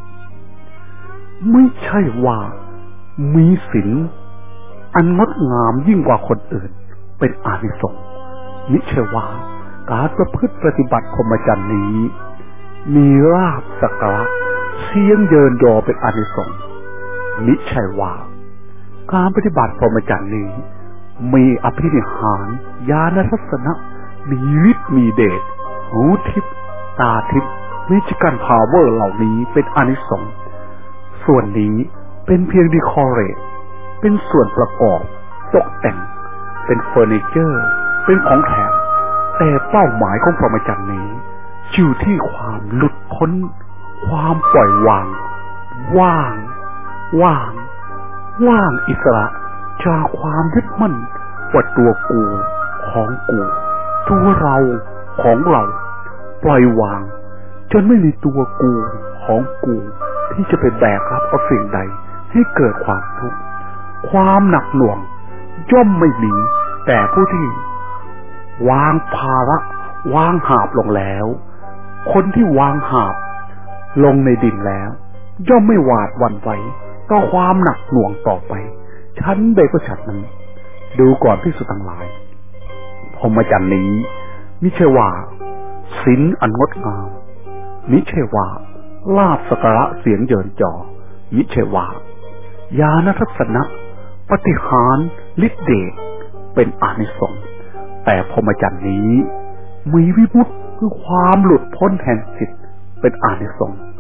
ไม่ใช่ว่ามีศีลอันงดงามยิ่งกว่าคนอื่นเป็นอานิสงส์มิใช่ว่าการประพฤติปฏิบัติพรหมจรรย์นี้มีลาภสักการะเสียงเยินยอเป็นอานิสงส์มิใช่ว่าการปฏิบัติพรหมจรรย์นี้มีอภินิหารญาณทัศนะมีฤทธิ์มีเดชหูทิพย์ตาทิพย์มิจิกันพาวเวอร์เหล่านี้เป็นอานิสงส์ส่วนนี้เป็นเพียงดีคอเรทเป็นส่วนประกอบตกแต่งเป็นเฟอร์นิเจอร์เป็นของแถมแต่เป้าหมายของพรหมจรรย์นี้อยู่ที่ความหลุดพ้นความปล่อยวางว่างอิสระจากความยึดมั่นว่าตัวกูของกูตัวเราของเราปล่อยวางจนไม่มีตัวกูของกูที่จะไปแบกรับเอาสิ่งใดให้เกิดความทุกข์ความหนักหน่วงย่อมไม่มีแต่ผู้ที่วางภาระวางหาบลงแล้วคนที่วางหาบลงในดินแล้วย่อมไม่หวาดหวั่นไหวต่อความหนักหน่วงต่อไปชั้นใดก็ฉันนั้นดูก่อนภิกษุทั้งหลายพรหมจรรย์นี้มิใช่ว่าศีลอันงดงามมิใช่ว่าลาภสักการะเสียงเยินยอมิใช่ว่าญาณทัศนะปฏิหารฤทธิเดชเป็นอานิสงส์แต่พรหมจรรย์นี้มีวิมุตติคือความหลุดพ้นแห่งจิตเป็นอานิสงส์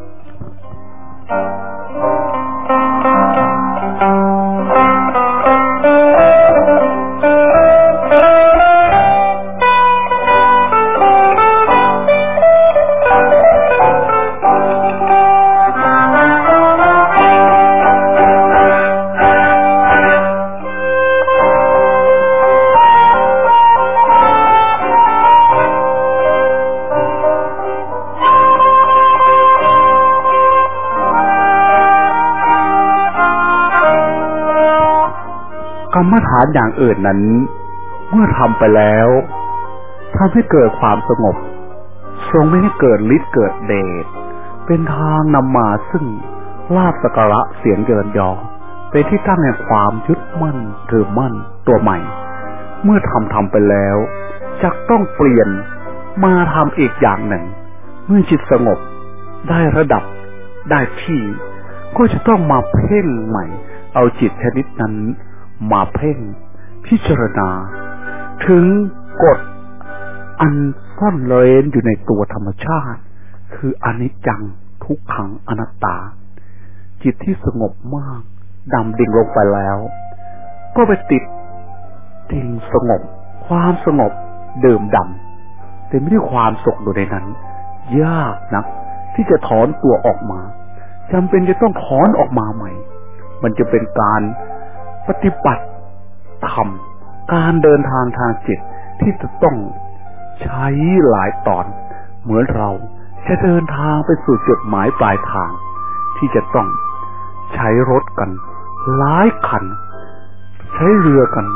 กรรมฐานอย่างอื่นนั้นเมื่อทำไปแล้วทำให้เกิดความสงบทรงไม่ให้เกิดฤทธิ์เกิดเดชเป็นทางนำมาซึ่งลาภสักการะเสียงเยินยอเป็นที่ตั้งแห่งความยึดมั่นถือมั่นตัวใหม่เมื่อทำไปแล้วจะต้องเปลี่ยนมาทำอีกอย่างหนึ่งเมื่อจิตสงบได้ระดับได้ที่ก็จะต้องมาเพ่งใหม่เอาจิตชนิดนั้นมาเพ่งพิจารณาถึงกฎอันซ่อนเร้นอยู่ในตัวธรรมชาติคืออนิจจังทุกขังอนัตตาจิตที่สงบมากดำดิ่งลงไปแล้วก็ไปติดดิ่งสงบความสงบเดิมดำแต่ไม่ได้ความสุขอยู่ในนั้นยากนักที่จะถอนตัวออกมาจำเป็นจะต้องถอนออกมาใหม่มันจะเป็นการปฏิบัติธรรมการเดินทางทางจิตที่จะต้องใช้หลายตอนเหมือนเราจะเดินทางไปสู่จุดหมายปลายทางที่จะต้องใช้รถกันหลายคันใช้เรือกัน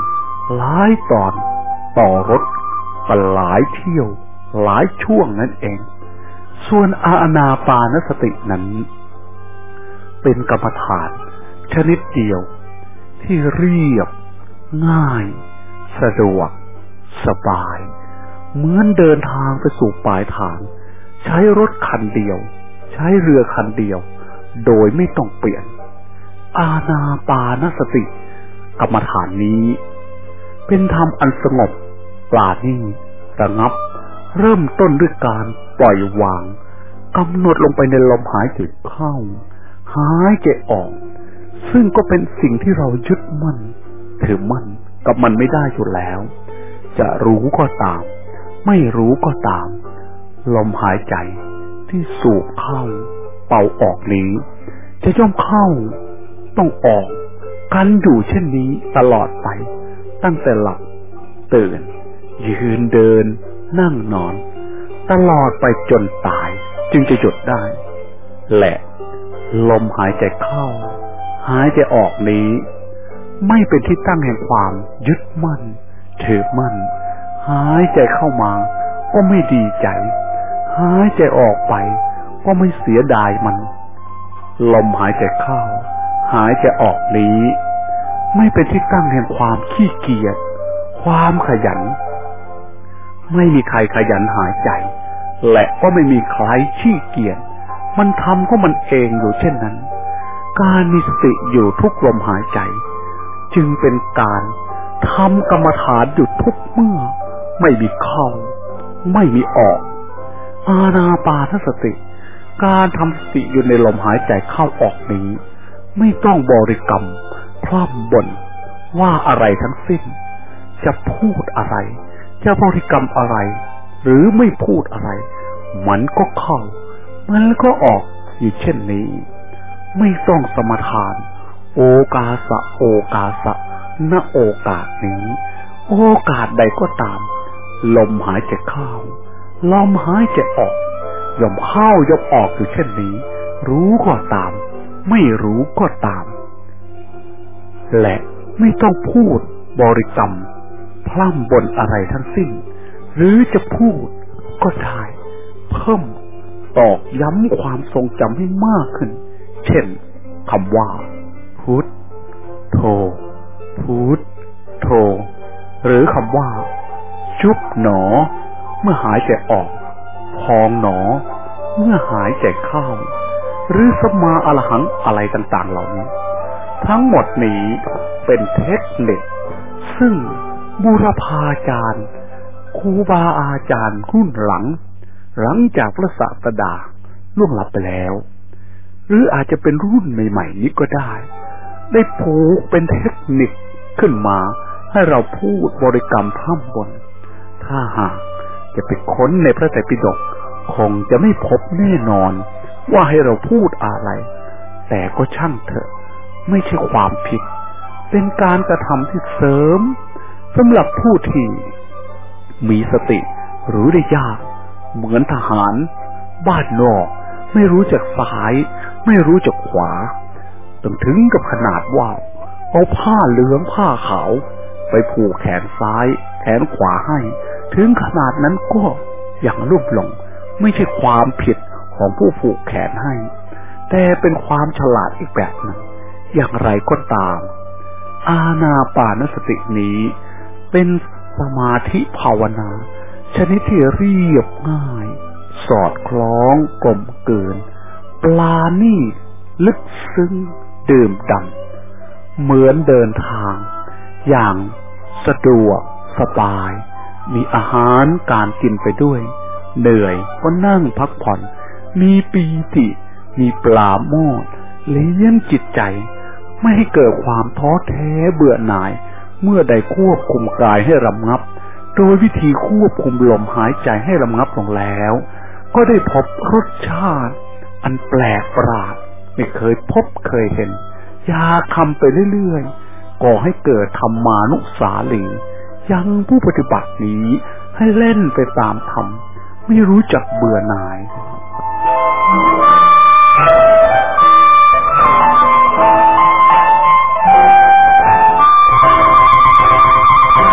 หลายตอนต่อรถกันหลายเที่ยวหลายช่วงนั่นเองส่วนอานาปานสตินั้นเป็นกรรมฐานชนิดเดียวที่เรียบง่ายสะดวกสบายเหมือนเดินทางไปสู่ปลายทางใช้รถคันเดียวใช้เรือคันเดียวโดยไม่ต้องเปลี่ยนอานาปานสติกรรมฐานนี้เป็นธรรมอันสงบปราณีตระงับเริ่มต้นด้วยการปล่อยวางกำหนดลงไปในลมหายใจเข้าหายใจออกซึ่งก็เป็นสิ่งที่เรายึดมั่นถือมั่นกับมันไม่ได้อยู่แล้วจะรู้ก็ตามไม่รู้ก็ตามลมหายใจที่สูบเข้าเป่าออกนี้จะย่อมเข้าต้องออกกันอยู่เช่นนี้ตลอดไปตั้งแต่หลับตื่นยืนเดินนั่งนอนตลอดไปจนตายจึงจะหยุดได้และลมหายใจเข้าหายใจออกนี้ไม่เป็นที่ตั้งแห่งความยึดมั่นถือมั่นหายใจเข้ามาก็ไม่ดีใจหายใจออกไปก็ไม่เสียดายมันลมหายใจเข้าหายใจออกนี้ไม่เป็นที่ตั้งแห่งความขี้เกียจความขยันไม่มีใครขยันหายใจและก็ไม่มีใครขี้เกียจมันทำก็มันเองอยู่เช่นนั้นการมีสติอยู่ทุกลมหายใจจึงเป็นการทำกรรมฐานอยู่ทุกเมื่อไม่มีเข้าไม่มีออกอานาปานสติการทำสติอยู่ในลมหายใจเข้าออกนี้ไม่ต้องบริกรรมพร่ำบ่นว่าอะไรทั้งสิ้นจะพูดอะไรจะบริกรรมอะไรหรือไม่พูดอะไรมันก็เข้ามันก็ออกอยู่เช่นนี้ไม่ต้องสมถานโอกาสะโอกาสะณโอกาสนี้โอกาสใดก็ตามลมหายใจเข้าลมหายใจออกย่อมเข้าย่อมออกอยู่เช่นนี้รู้ก็ตามไม่รู้ก็ตามและไม่ต้องพูดบริกรรมพร่ำบ่นอะไรทั้งสิ้นหรือจะพูดก็ได้เพิ่มตอกย้ำความทรงจำให้มากขึ้นเช่นคำว่าพุทโธพุทโธหรือคำว่าจุบหนอเมื่อหายใจออกพองหนอเมื่อหายใจเข้าหรือสัมมาอรหังอะไรต่างๆเหล่านี้ทั้งหมดนี้เป็นเทคนิคซึ่งบูรพาจารย์ครูบาอาจารย์รุ่นหลังจากพระศาสดาล่วงลับไปแล้วหรืออาจจะเป็นรุ่นใหม่ๆนี้ก็ได้ผูกเป็นเทคนิคขึ้นมาให้เราพูดบริกรรมพร่ำบ่นถ้าหากจะไปค้นในพระไตรปิฎกคงจะไม่พบแน่นอนว่าให้เราพูดอะไรแต่ก็ช่างเถอะไม่ใช่ความผิดเป็นการกระทำที่เสริมสำหรับผู้ที่มีสติรู้ได้ยากเหมือนทหารบ้านนอกไม่รู้จักซ้ายไม่รู้จักขวาถึงกับขนาดว่าเอาผ้าเหลืองผ้าขาวไปผูกแขนซ้ายแขนขวาให้ถึงขนาดนั้นก็ยังลุ่มหลงไม่ใช่ความผิดของผู้ผูกแขนให้แต่เป็นความฉลาดอีกแบบหนึ่งอย่างไรก็ตามอานาปานสตินี้เป็นสมาธิภาวนาชนิดที่เรียบง่ายสอดคล้องกลมเกินปลานี่ลึกซึ้งดื่มด่ำเหมือนเดินทางอย่างสะดวกสบายมีอาหารการกินไปด้วยเหนื่อยก็นั่งพักผ่อนมีปีติมีปราโมทย์เลี้ยงจิตใจไม่ให้เกิดความท้อแท้เบื่อหน่ายเมื่อใดควบคุมกายให้ระงับโดยวิธีควบคุมลมหายใจให้ระงับลงแล้วก็ได้พบรสชาติอันแปลกประหลาดไม่เคยพบเคยเห็นอยากทำไปเรื่อยๆก่อให้เกิดธรรมานุสาลียังผู้ปฏิบัตินี้ให้เล่นไปตามธรรมไม่รู้จักเบื่อหน่ายเ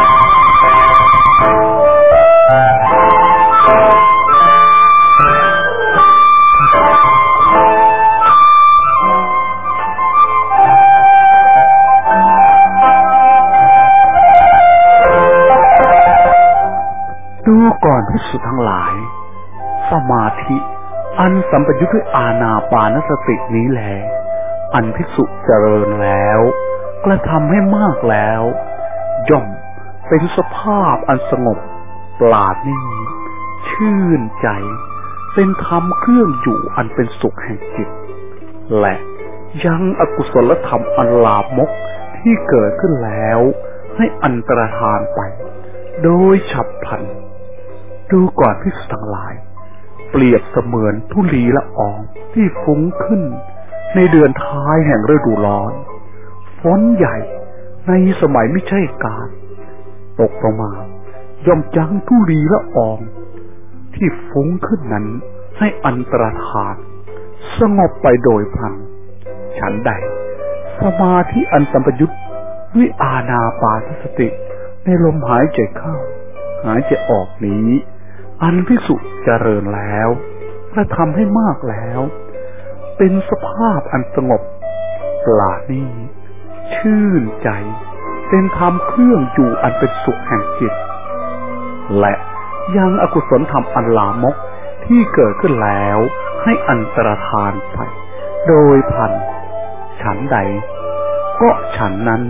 ดูก่อนภิกษุทั้งหลายสมาธิอันสัมปยุทธ์ด้วยอานาปานสตินี้แลอันภิกษุเจริญแล้วกระทำให้มากแล้วย่อมเป็นสภาพอันสงบปราณีตชื่นใจเป็นธรรมเครื่องอยู่อันเป็นสุขแห่งจิตและยังอกุศลธรรมอันลามกที่เกิดขึ้นแล้วให้อันตรธานไปโดยฉับพลันดูก่อนภิกษุทั้งหลายเปรียบเสมือนธุลีละอองที่ฟุ้งขึ้นในเดือนท้ายแห่งฤดูร้อนฝนใหญ่ในสมัยไม่ใช่การตกลงมาย่อมยั้งธุลีละอองที่ฟุ้งขึ้นนั้นให้อันตรธานสงบไปโดยพลันฉันใดสมาธิอันสัมปยุทธ์ด้วยอานาปานสติในลมหายใจเข้าหายใจออกนี้อันภิกษุเจริญแล้วและทำให้มากแล้วเป็นสภาพอันสงบปราณีตชื่นใจเป็นธรรมเครื่องอยู่อันเป็นสุขแห่งจิตและยังอกุศลธรรมอันลามกที่เกิดขึ้นแล้วให้อันตรธานไปโดยพลันฉันใดก็ฉันนั้น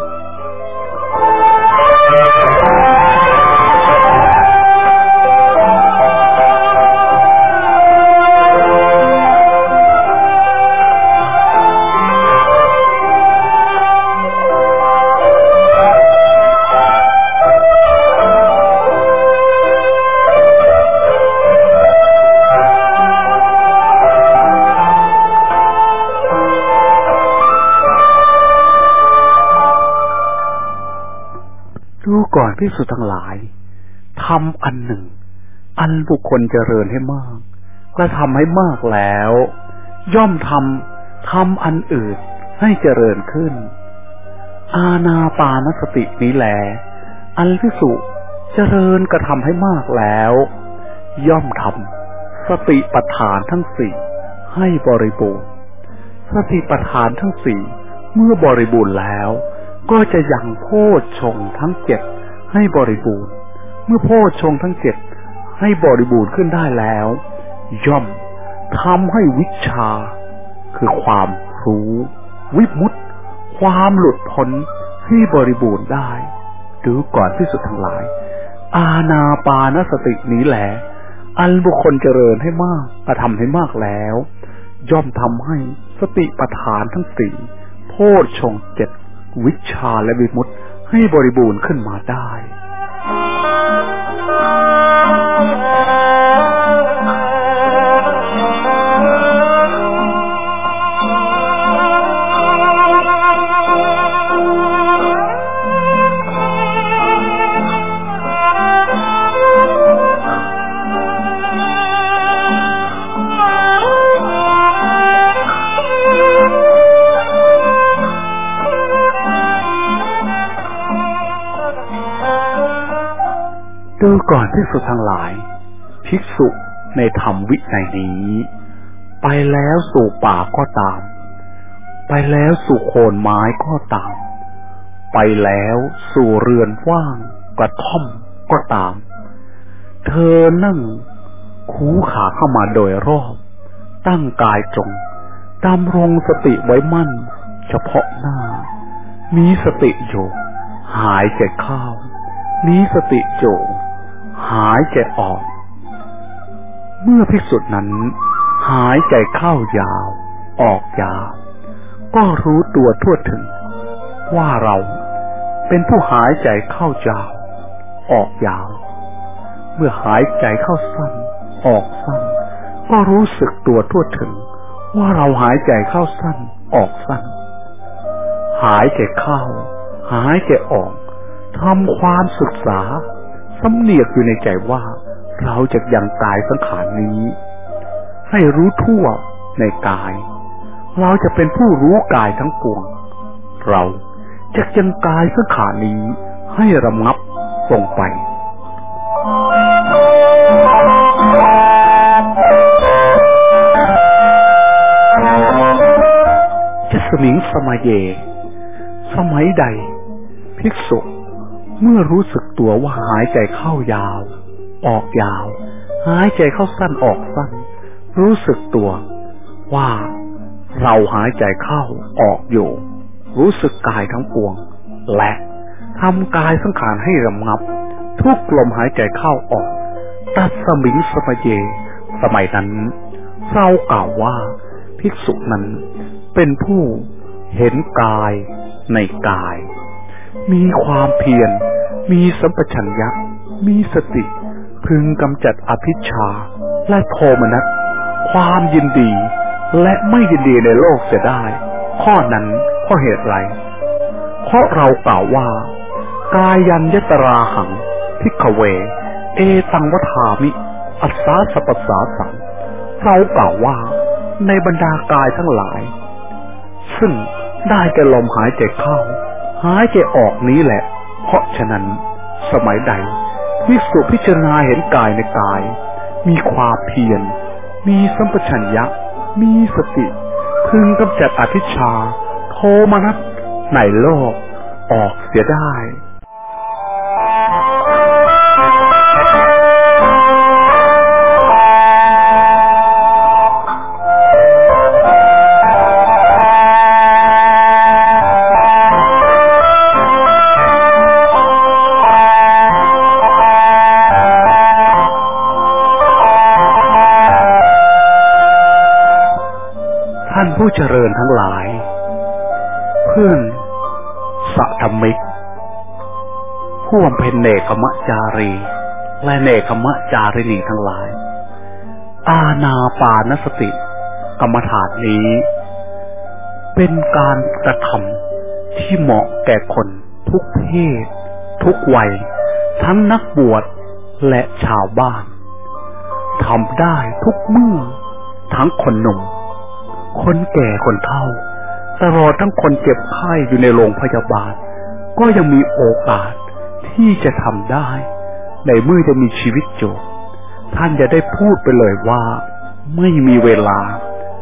ก่อนภิกษุทั้งหลายทำอันหนึ่งอันบุคคลเจริญให้มากกระทำให้มากแล้วย่อมทำอันอื่นให้เจริญขึ้นอานาปานสตินี้แลอันภิกษุเจริญกระทำให้มากแล้วย่อมทำสติปัฏฐานทั้งสี่ให้บริบูรณ์สติปัฏฐานทั้งสี่เมื่อบริบูรณ์แล้วก็จะยังโพชฌงค์ทั้งเจ็ดให้บริบูรณ์เมื่อโพชฌงค์ทั้งเจ็ดให้บริบูรณ์ขึ้นได้แล้วย่อมทำให้วิชชาคือความรู้วิมุตติความหลุดพ้นที่บริบูรณ์ได้ดูก่อนภิกษุทั้งหลายอานาปานสตินี้แหละอันบุคคลเจริญให้มากกระทำให้มากแล้วย่อมทำให้สติปัฏฐานทั้งสี่โพชฌงค์เจ็ดวิชชาและวิมุตติให้บริบูรณ์ขึ้นมาได้ ดูก่อนภิกษุทั้งหลายภิกษุในธรรมวินัยนี้ไปแล้วสู่ป่าก็ตามไปแล้วสู่โคนไม้ก็ตามไปแล้วสู่เรือนว่างกระท่อมก็ตามเธอนั่งคูขาเข้ามาโดยรอบตั้งกายตรงดำรงสติไว้มั่นเฉพาะหน้ามีสติอยู่หายใจเข้ามีสติอยู่หายใจออกเมื่อภิกษุนั้นหายใจเข้ายาวออกยาวก็รู้ตัวทั่วถึงว่าเราเป็นผู้หายใจเข้ายาวออกยาวเมื่อหายใจเข้าสั้นออกสั้นก็รู้สึกตัวทั่วถึงว่าเราหายใจเข้าสั้นออกสั้นหายใจเข้าหายใจออกทำความศึกษาสำเนียกอยู่ในใจว่าเราจะยังกายสังขารนี้ให้รู้ทั่วในกายเราจะเป็นผู้รู้กายทั้งปวงเราจะยังกายสังขารนี้ให้ระงับลงไปจะสมิงสมัยเยสมัยใดภิกษุเมื่อรู้สึกตัวว่าหายใจเข้ายาวออกยาวหายใจเข้าสั้นออกสั้นรู้สึกตัวว่าเราหายใจเข้าออกอยู่รู้สึกกายทั้งปวงและทำกายสังขารให้ระงับทุกลมหายใจเข้าออกตัดสมิงสมเยสมัยนั้นเรากล่าวว่าภิกษุนั้นเป็นผู้เห็นกายในกายมีความเพียรมีสัมปชัญญะมีสติพึงกำจัดอภิชฌาและโทมนัสความยินดีและไม่ยินดีในโลกเสียได้ข้อนั้นเพราะเหตุไรเพราะเรากล่าวว่ากายัญญตราหังภิกขเวเอตังวทามิอัสสาสปัสสาสังเรากล่าวว่าในบรรดากายทั้งหลายซึ่งได้แก่ลมหายใจเข้าหายใจออกนี้แหละเพราะฉะนั้นสมัยใดภิกษุพิจารณาเห็นกายในกายมีความเพียรมีสัมปชัญญะมีสติพึงกำจัดอภิชฌาโทมนัสในโลกออกเสียได้ท่านผู้เจริญทั้งหลายเพื่อนสัทธมิกผู้บำเพ็ญเนกขมจารีและเนกขมจารินีทั้งหลายอานาปานสติกรรมฐานนี้เป็นการกระทำที่เหมาะแก่คนทุกเพศทุกวัยทั้งนักบวชและชาวบ้านทำได้ทุกเมื่อทั้งคนหนุ่มคนแก่คนเฒ่าตลอดทั้งคนเจ็บไข้อยู่ในโรงพยาบาลก็ยังมีโอกาสที่จะทำได้ในเมื่อจะมีชีวิตอยู่ท่านจะได้พูดไปเลยว่าไม่มีเวลา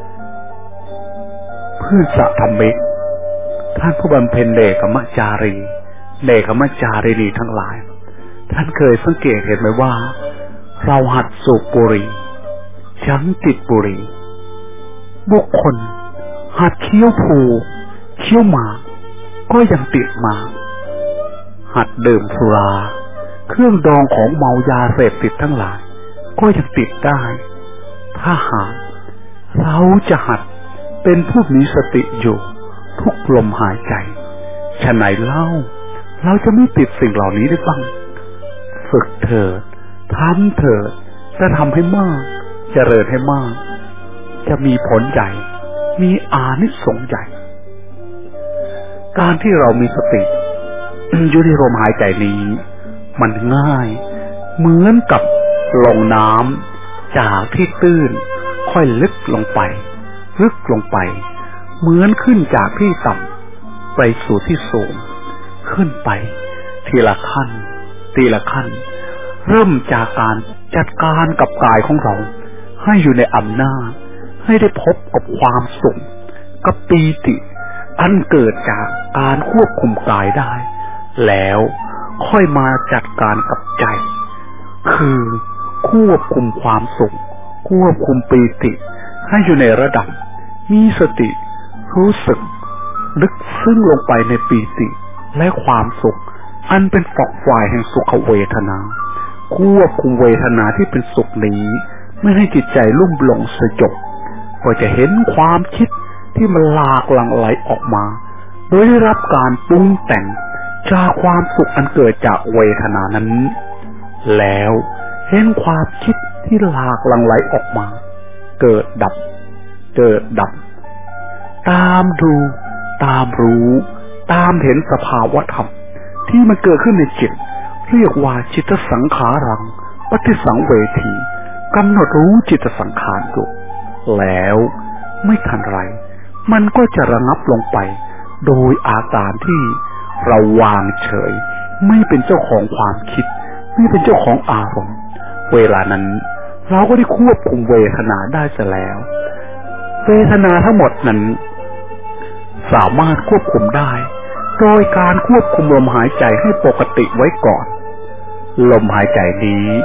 เพื่อสัทธมิกท่านผู้บำเพ็ญเนกขมจารีเนกขมจารีนีทั้งหลายท่านเคยสังเกตเห็นไหมว่าเราหัดสูบบุหรี่ฉันติดบุหรี่บุคคลหัดเคี้ยวผูเคี้ยวหมากก็ยังติดมาหัดดื่มสุราเครื่องดองของเมายาเสพติดทั้งหลายก็ยังติดได้ถ้าหากเราจะหัดเป็นผู้มีสติอยู่ทุกลมหายใจฉะไหนเล่าเราจะไม่ติดสิ่งเหล่านี้ได้บ้างฝึกเถิดทำเถิดจะทำให้มากเจริญให้มากจะมีผลใหญ่มีอานิสงส์ใหญ่การที่เรามีสติอยู่ในลมหายใจนี้มันง่ายเหมือนกับลงน้ำจากที่ตื้นค่อยลึกลงไปลึกลงไปเหมือนขึ้นจากที่ต่ำไปสู่ที่สูงขึ้นไปทีละขั้นทีละขั้นเริ่มจากการจัดการกับกายของเราให้อยู่ในอำนาจให้ได้พบกับความสุขกับปีติอันเกิดจากการควบคุมกายได้แล้วค่อยมาจัดการกับใจคือควบคุมความสุขควบคุมปีติให้อยู่ในระดับมีสติรู้สึกลึกซึ้งลงไปในปีติและความสุขอันเป็นฝักฝ่ายแห่งสุขเวทนาควบคุมเวทนาที่เป็นสุขนี้ไม่ให้จิตใจลุ่มหลงสยบก็จะเห็นความคิดที่มันหลากหลั่งไหลออกมาโดยได้รับการปรุงแต่งจากความสุขอันเกิดจากเวทนานั้นแล้วเห็นความคิดที่หลากหลั่งไหลออกมาเกิดดับเกิดดับตามดูตามรู้ตามเห็นสภาวะธรรมที่มันเกิดขึ้นในจิตเรียกว่าจิตสังขารังปฏิสังเวทีกำหนดรู้จิตสังขารอยู่แล้วไม่ทันไรมันก็จะระงับลงไปโดยอาการที่เราวางเฉยไม่เป็นเจ้าของความคิดไม่เป็นเจ้าของอารมณ์เวลานั้นเราก็ได้ควบคุมเวทนาได้เสียแล้วเวทนาทั้งหมดนั้นสามารถควบคุมได้โดยการควบคุมลมหายใจให้ปกติไว้ก่อนลมหายใจนี้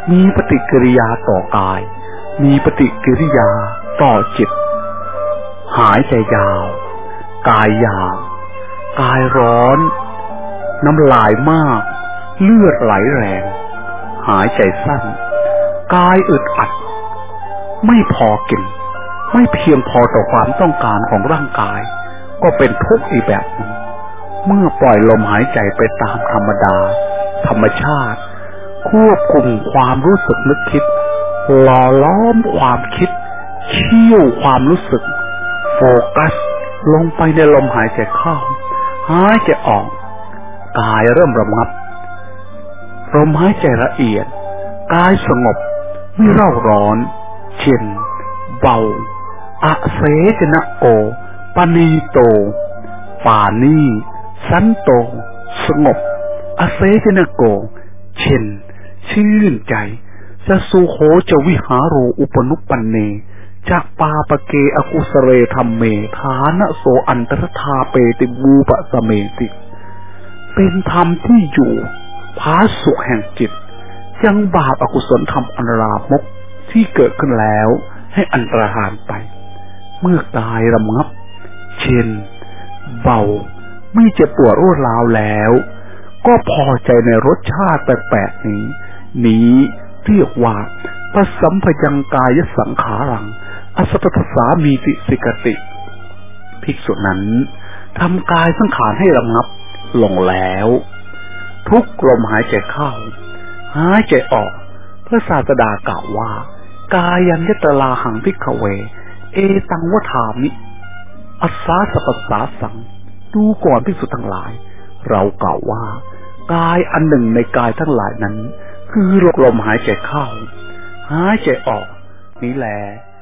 มีปฏิกิริยาต่อกายมีปฏิกิริยาต่อจิตหายใจยาวกายยาวกายร้อนน้ำลายมากเลือดไหลแรงหายใจสั้นกายอึดอัดไม่พอกินไม่เพียงพอต่อความต้องการของร่างกายก็เป็นทุกข์อีกแบบหนึ่งเมื่อปล่อยลมหายใจไปตามธรรมดาธรรมชาติควบคุมความรู้สึกนึกคิดหล่อล้อมความคิดเชี่ยวความรู้สึกโฟกัสลงไปในลมหายใจเข้าหายใจออกกายเริ่มระงับลมหายใจละเอียดกายสงบไม่เร่าร้อนเช่นเบาอเสจนะโกปณีโตปานีสันโตสงบอเสจนะโกเช่นชื่นใจจะสุโขจะวิหาโรอุปนุปปันเนจะปาปเกอกุสเรธรรมเมฐานะโสอันตรธาเปติบูปะสเมติเป็นธรรมที่อยู่ผาสุขแห่งจิตยังบาปอกุศลธรรมอันรามกที่เกิดขึ้นแล้วให้อันตรธานไปเมื่อกายระงับเช่นเบาไม่เจ็บปวดรวดร้าวแล้วก็พอใจในรสชาติแปลกๆนี้เรียกว่าปสัมภยังกายสังขารังอสัพพสามีติสิกติภิกษุนั้นทำกายสังขารให้ระงับลงแล้วทุกลมหายใจเข้าหายใจออกพระศาสดากล่าวว่ากายัญญตลาหังภิกขเวเอตังวถามิอัสสาสปัสสาสังดูก่อนภิกษุทั้งหลายเรากล่าวว่ากายอันหนึ่งในกายทั้งหลายนั้นคือลมหายใจเข้าหายใจออกนี้แหละ